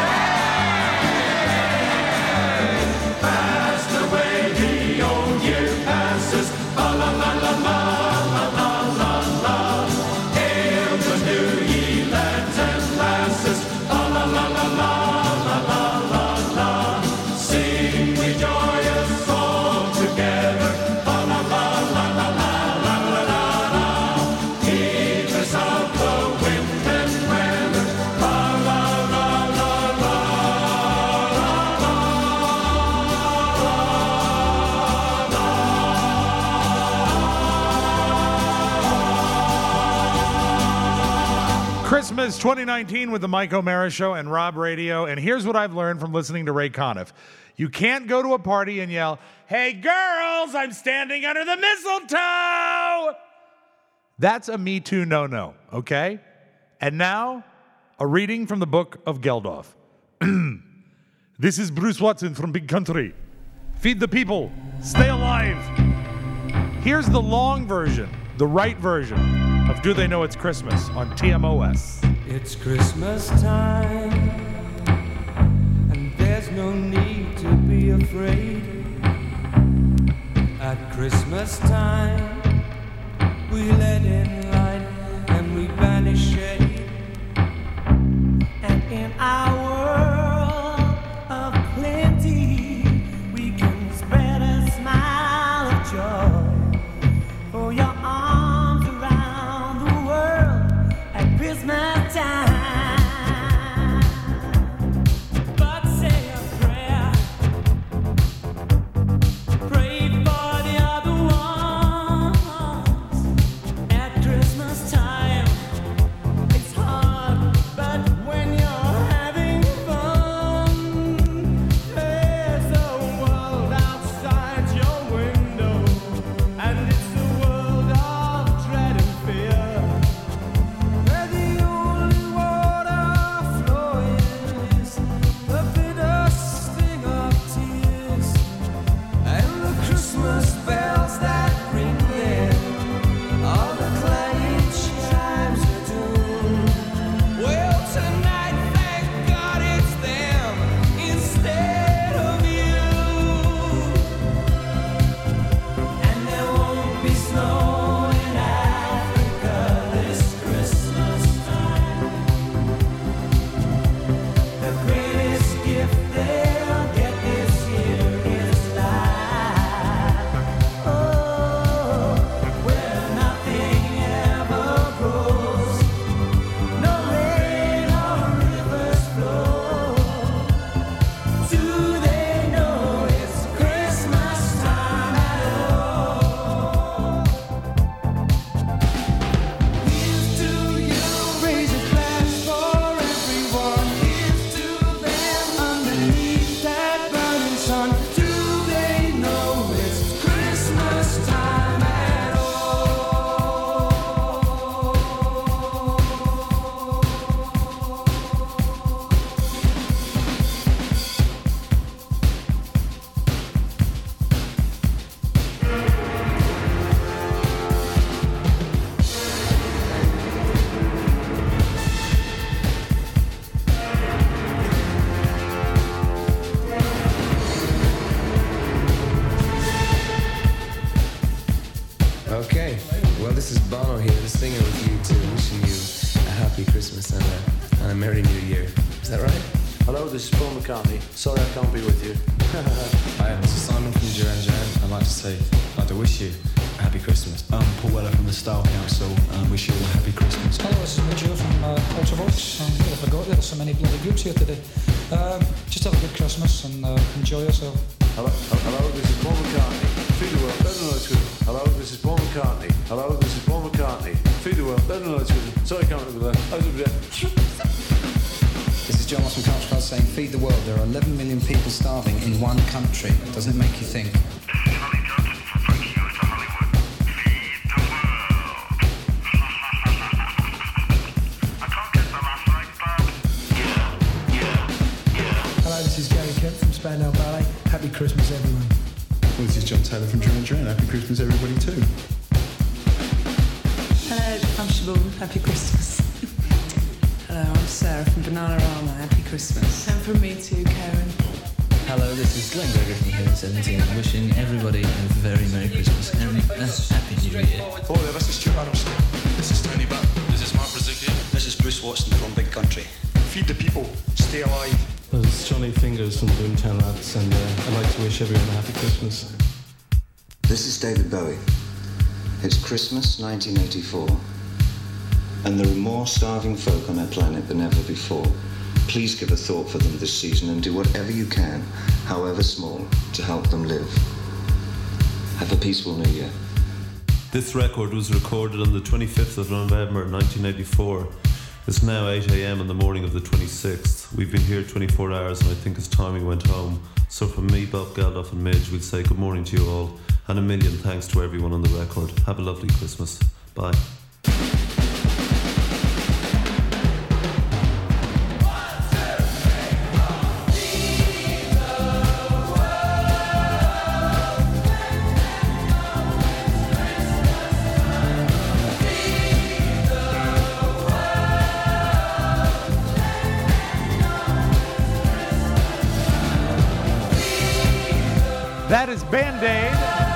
Fast away the old year passes. La la la la la la la la la. Hail the new ye lads and lasses. La la la la la la la la la. Sing we joyous all together. La la la la la la la la la la. Keep us out the wind and weather. La la la la la Christmas twenty nineteen with the Mike O'Mara Show and Rob Radio. And here's what I've learned from listening to Ray Conniff. You can't go to a party and yell, "Hey, girls, I'm standing under the mistletoe." That's a Me Too no-no, okay? And now, a reading from the Book of Geldof. This is Bruce Watson from Big Country. Feed the people. Stay alive. Here's the long version, the right version of Do They Know It's Christmas on T M O S. It's Christmas time, and there's no need to be afraid. At Christmas time, we let in light and we banish shade. And in our world of plenty, we can spread a smile of joy. For your arms around the world at Christmas time. But say a prayer, pray for the other ones. At Christmas time, it's hard, but when you're having beneath that burning sun. Do they know it's Christmas time at all? Okay, well, this is Bono here, the singer with you too, wishing you a happy Christmas and a, and a Merry New Year. Is that right? Hello, this is Paul McCartney. Sorry I can't be with you. Hi, this is Simon from Duran Duran. I'd like to say, I'd like to wish you a happy Christmas. I'm Paul Weller from the Style Council. I wish you all a happy Christmas. Hello, this is Mitchell from uh, Ultravox. Um, I forgot there's so many bloody groups here today. Um, just have a good Christmas and uh, enjoy yourself. Hello, hello, this is Paul McCartney. Feed the world, let them know it's good. Hello, this is Paul McCartney. Hello, this is Paul McCartney. Feed the world, let them know it's good. Sorry I can't remember that. I was over there. This is John Ross from Culture Club saying, feed the world. There are eleven million people starving in one country. Doesn't it make you think? Hello, this is Gary Kemp from Spandau Ballet. Happy Christmas, everyone. Well, this is John Taylor from Duran Duran. Happy Christmas, everybody, too. Hello, I'm Siobhan. Happy Christmas. Hello, I'm Sarah from Bananarama. Happy Christmas. And from me too, Karen. Hello, this is Glenn Gregory from Hidden seventeen, wishing everybody a very Merry Christmas and a Happy New Year. Oh, yeah, this is Stuart Adamson. This is Tony Butt. This is Mark Brzezicki. This is Bruce Watson from Big Country. Feed the people. Stay alive. This is Johnny Fingers from Boomtown Rats, and uh, I'd like to wish everyone a happy Christmas. This is David Bowie. It's Christmas nineteen eighty-four, and there are more starving folk on our planet than ever before. Please give a thought for them this season and do whatever you can, however small, to help them live. Have a peaceful New Year. This record was recorded on the twenty-fifth of November nineteen eighty-four. It's now eight a.m. in the morning of the twenty-sixth. We've been here twenty-four hours and I think it's time we went home. So from me, Bob Geldof and Midge, we'd say good morning to you all and a million thanks to everyone on the record. Have a lovely Christmas. Bye. That is Band-Aid.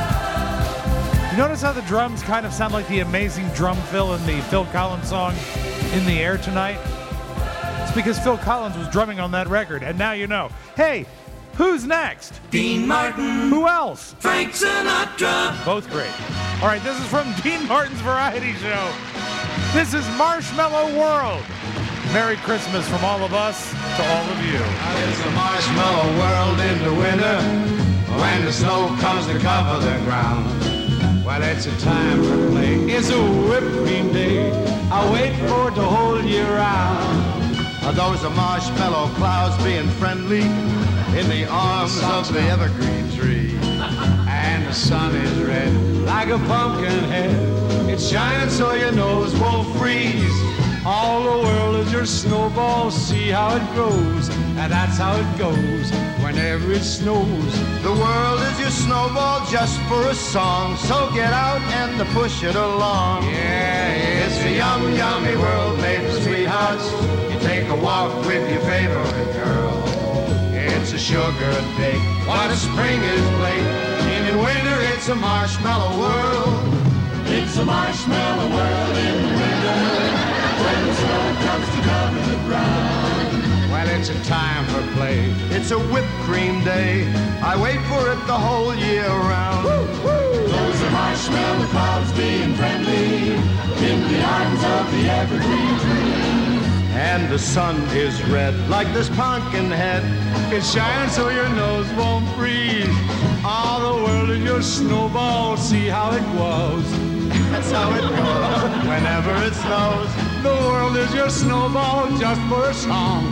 You notice how the drums kind of sound like the amazing drum fill in the Phil Collins song In the Air Tonight? It's because Phil Collins was drumming on that record, and now you know. Hey, who's next? Dean Martin. Who else? Frank Sinatra. Both great. All right, this is from Dean Martin's Variety Show. This is Marshmallow World. Merry Christmas from all of us to all of you. It's a marshmallow world in the winter. When the snow comes to cover the ground, well, it's a time to play. It's a whipped cream day. I wait for it the whole year round. Are those the marshmallow clouds being friendly in the arms of the evergreen tree? And the sun is red like a pumpkin head. It's shining so your nose won't freeze. All the world is your snowball, see how it grows, and that's how it goes whenever it snows. The world is your snowball just for a song, so get out and to push it along. Yeah, it's a yum, yummy world made for sweethearts. You take a walk with your favorite girl. It's a sugar day, what a spring is late, and in winter it's a marshmallow world. It's a marshmallow world in the winter. When the snow comes to cover the ground. Well, it's a time for play. It's a whipped cream day. I wait for it the whole year round. Woo, woo. Those are marshmallow clouds being friendly in the arms of the evergreen tree. And the sun is red like this pumpkin head. It's shining so your nose won't freeze. All the world is your snowball. See how it glows. That's how it goes. Whenever it snows, the world is your snowball just for a song.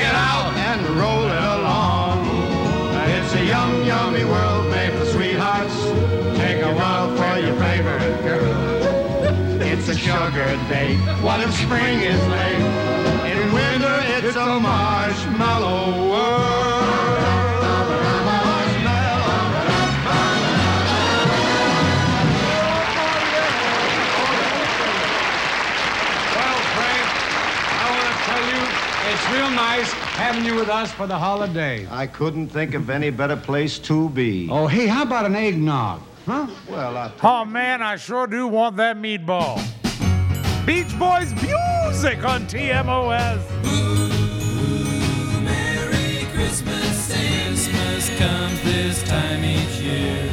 Get out and roll it along. It's a yum, yummy world made for sweethearts. Take a walk for your favorite girl. It's a sugar date. What if spring is late? In winter, it's a marshmallow world. It's real nice having you with us for the holidays. I couldn't think of any better place to be. Oh, hey, how about an eggnog? Huh? Well, I... Oh, man, I sure do want that meatball. Beach Boys music on T M O S. Ooh, Merry Christmas, Christmas comes this time each year.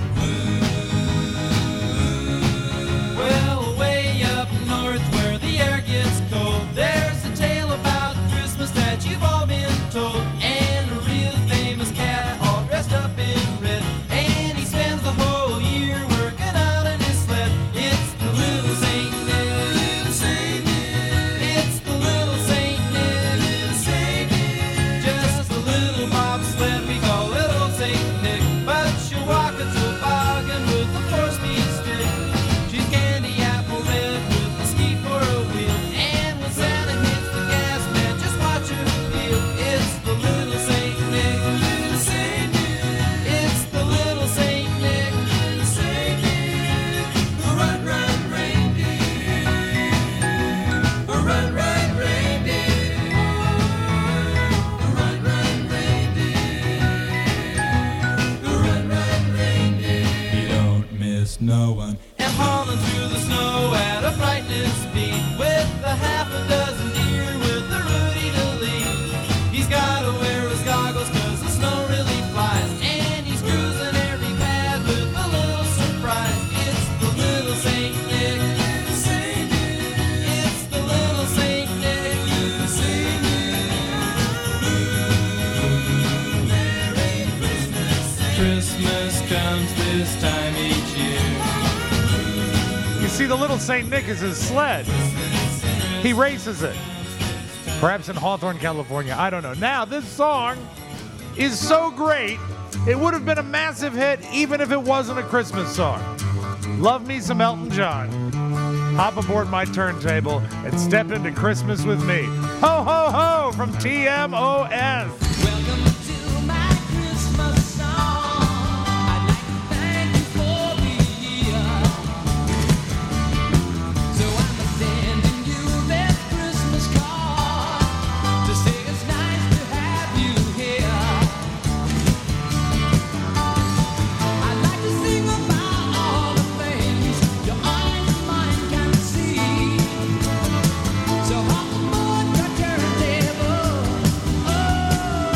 Ooh, well, way up north where the air gets cold, there's a tale about Christmas that you've all been told. And a real famous cat all dressed up in red, and he spends the whole year working out in his sled. It's the little Saint Nick, little Saint Nick. It's the little Saint Nick, little Saint Nick. Just a little bobsled we call little Saint Nick, but she'll walk a toboggan with a four-speed stick. She's candy apple red with a ski for a wheel, and when Santa hits the gas, man, just watch her feel. It's the little Saint Nick, little Saint Nick. It's the little Saint Nick, little Saint Nick. Run, run, reindeer. Run, run, reindeer. Run, run, reindeer. Run, run, reindeer. You don't miss no one. And hauling through the snow at a frightening speed with a half a dozen deer with a Rudy to lead. He's gotta wear his goggles cause the snow really flies, and he's cruising every pad with a little surprise. It's the little Saint Nick, little Saint Nick. It's the little Saint Nick, little Saint Nick. Ooh, Merry Christmas. Christmas comes this time each year. You see, the little Saint Nick is his sled. He races it. Perhaps in Hawthorne, California. I don't know. Now, this song is so great, it would have been a massive hit even if it wasn't a Christmas song. Love me some Elton John. Hop aboard my turntable and step into Christmas with me. Ho, ho, ho from T M O S. So hop aboard my turntable. Oh,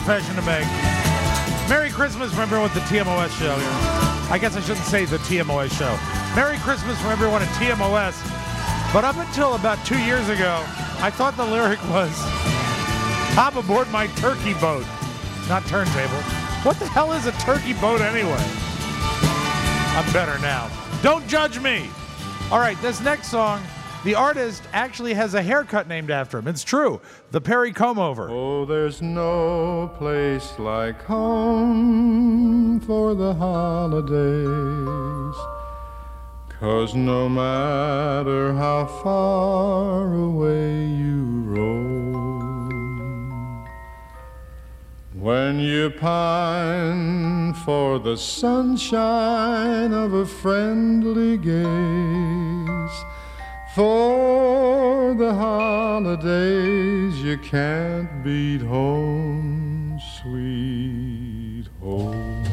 confession to make. Merry Christmas from everyone at the T M O S show here. I guess I shouldn't say the T M O S show. Merry Christmas from everyone at T M O S. But up until about two years ago, I thought the lyric was, hop aboard my turkey boat. Not turntable. What the hell is a turkey boat anyway? I'm better now. Don't judge me. All right, this next song, the artist actually has a haircut named after him. It's true. The Perry Comb-Over. Oh, there's no place like home for the holidays, 'cause no matter how far away you roam, when you pine for the sunshine of a friendly gaze, for the holidays you can't beat home, sweet home.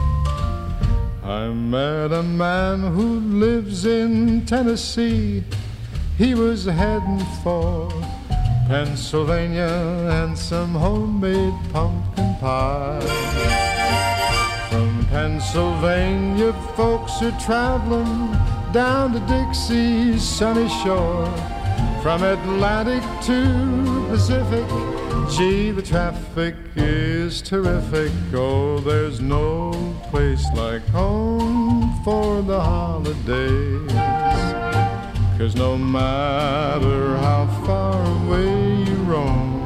I met a man who lives in Tennessee. He was heading for Pennsylvania and some homemade pumpkin pie. From Pennsylvania folks are traveling down to Dixie's sunny shore, from Atlantic to Pacific. Gee, the traffic is terrific. Oh, there's no place like home for the holidays, 'cause no matter how far away you roam,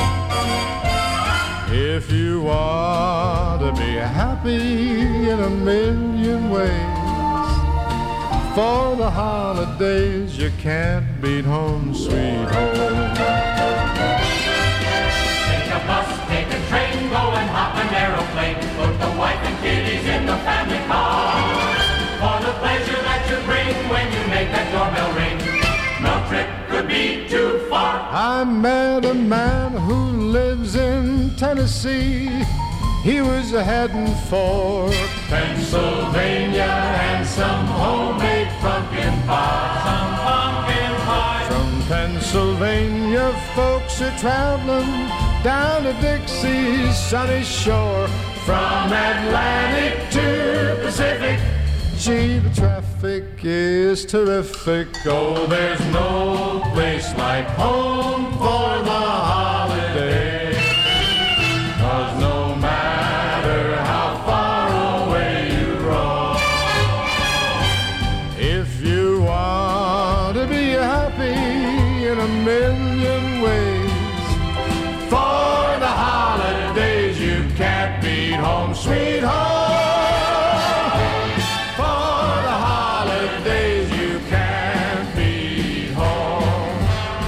if you want to be happy in a million ways, for the holidays you can't beat home, sweet home. Take a bus, take a train, go and hop an aeroplane. Put the wife and kiddies in the family car, for the pleasure that you bring when you make that doorbell ring. No trip could be too far. I met a man who lives in Tennessee. He was heading for Pennsylvania and some homemade pumpkin pie. Some pumpkin pie. From Pennsylvania, folks are traveling down to Dixie's sunny shore, From Atlantic to Pacific. Gee, the traffic is terrific. Oh, there's no place like home for the holidays, 'cause no matter how far away you roam, if you want to be happy in a million ways, for the holidays you can't beat home, sweet home. For the holidays you can't beat home,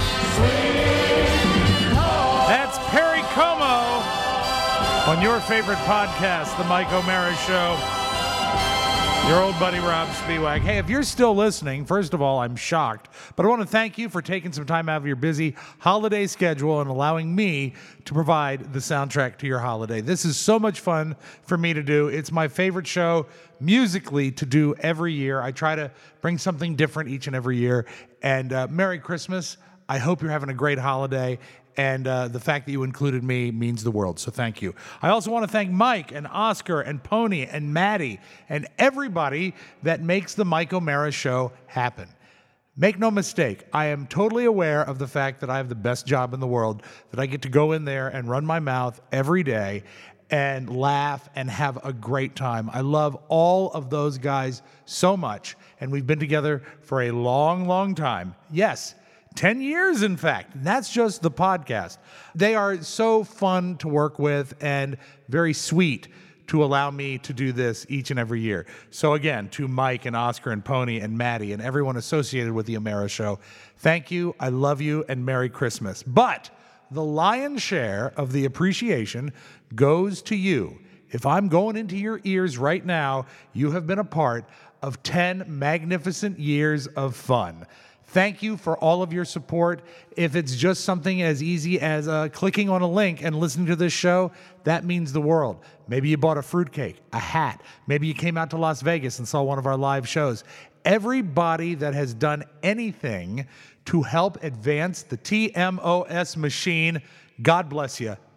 sweet home. That's Perry Como on your favorite podcast, The Mike O'Mara Show. Your old buddy Rob Spiewak. Hey, if you're still listening, first of all, I'm shocked, but I want to thank you for taking some time out of your busy holiday schedule and allowing me to provide the soundtrack to your holiday. This is so much fun for me to do. It's my favorite show musically to do every year. I try to bring something different each and every year. And uh, Merry Christmas. I hope you're having a great holiday. And uh, the fact that you included me means the world, so thank you. I also want to thank Mike and Oscar and Pony and Maddie and everybody that makes the Mike O'Mara Show happen. Make no mistake, I am totally aware of the fact that I have the best job in the world, that I get to go in there and run my mouth every day and laugh and have a great time. I love all of those guys so much, and we've been together for a long, long time. Yes, ten years, in fact. And that's just the podcast. They are so fun to work with and very sweet to allow me to do this each and every year. So again, to Mike and Oscar and Pony and Maddie and everyone associated with the O'Mara Show, thank you, I love you, and Merry Christmas. But the lion's share of the appreciation goes to you. If I'm going into your ears right now, you have been a part of ten magnificent years of fun. Thank you for all of your support. If it's just something as easy as uh, clicking on a link and listening to this show, that means the world. Maybe you bought a fruitcake, a hat. Maybe you came out to Las Vegas and saw one of our live shows. Everybody that has done anything to help advance the T M O S machine, God bless you.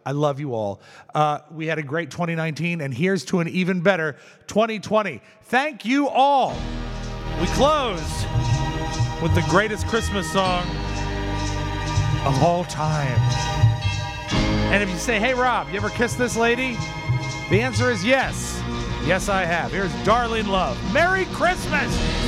I love you all. Uh, we had a great twenty nineteen, and here's to an even better twenty twenty. Thank you all. We close with the greatest Christmas song of all time. And if you say, hey, Rob, you ever kissed this lady? The answer is yes. Yes, I have. Here's Darling Love. Merry Christmas!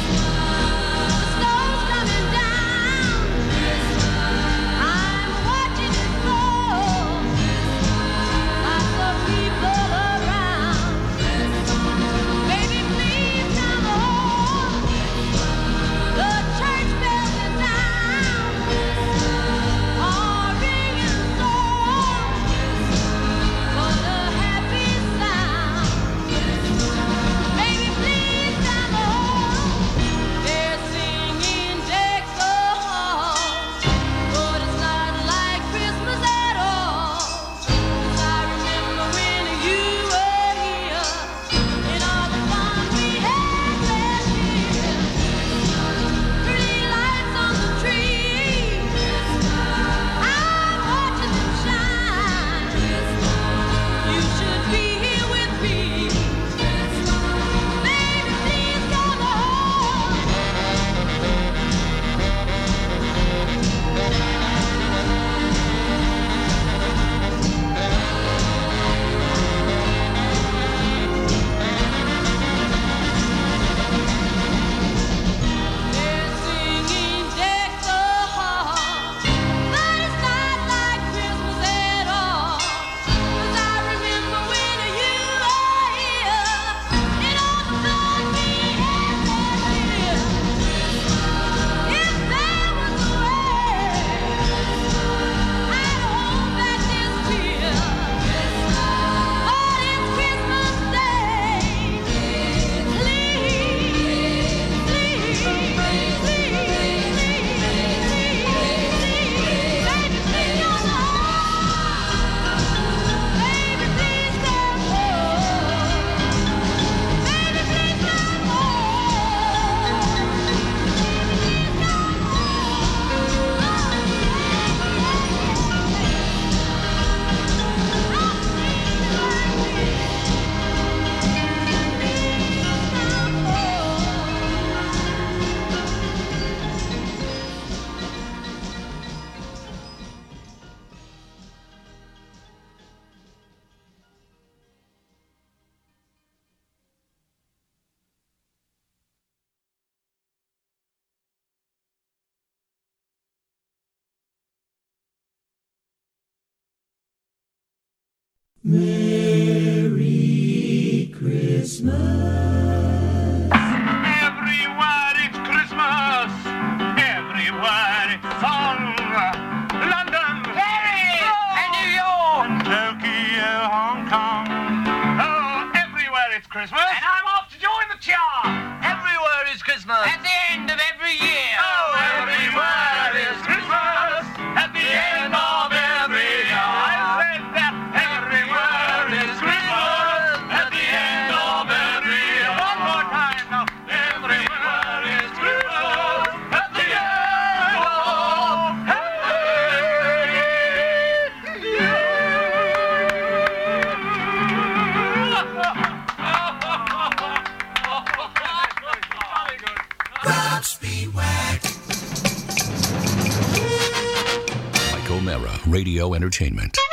Merry Christmas. Everywhere it's Christmas. Everywhere it's fun. London, Paris, and New York, and Tokyo, Hong Kong. Oh, everywhere it's Christmas. And I'm off to join the chart. Everywhere is Christmas. At the end of every year. Oh, everywhere is Christmas. At the end of every year. I said that everywhere is Christmas. At the end of every year. One more time now. Everywhere is Christmas. At the end of Godspeed Whack. Mike O'Mara, Radio Entertainment.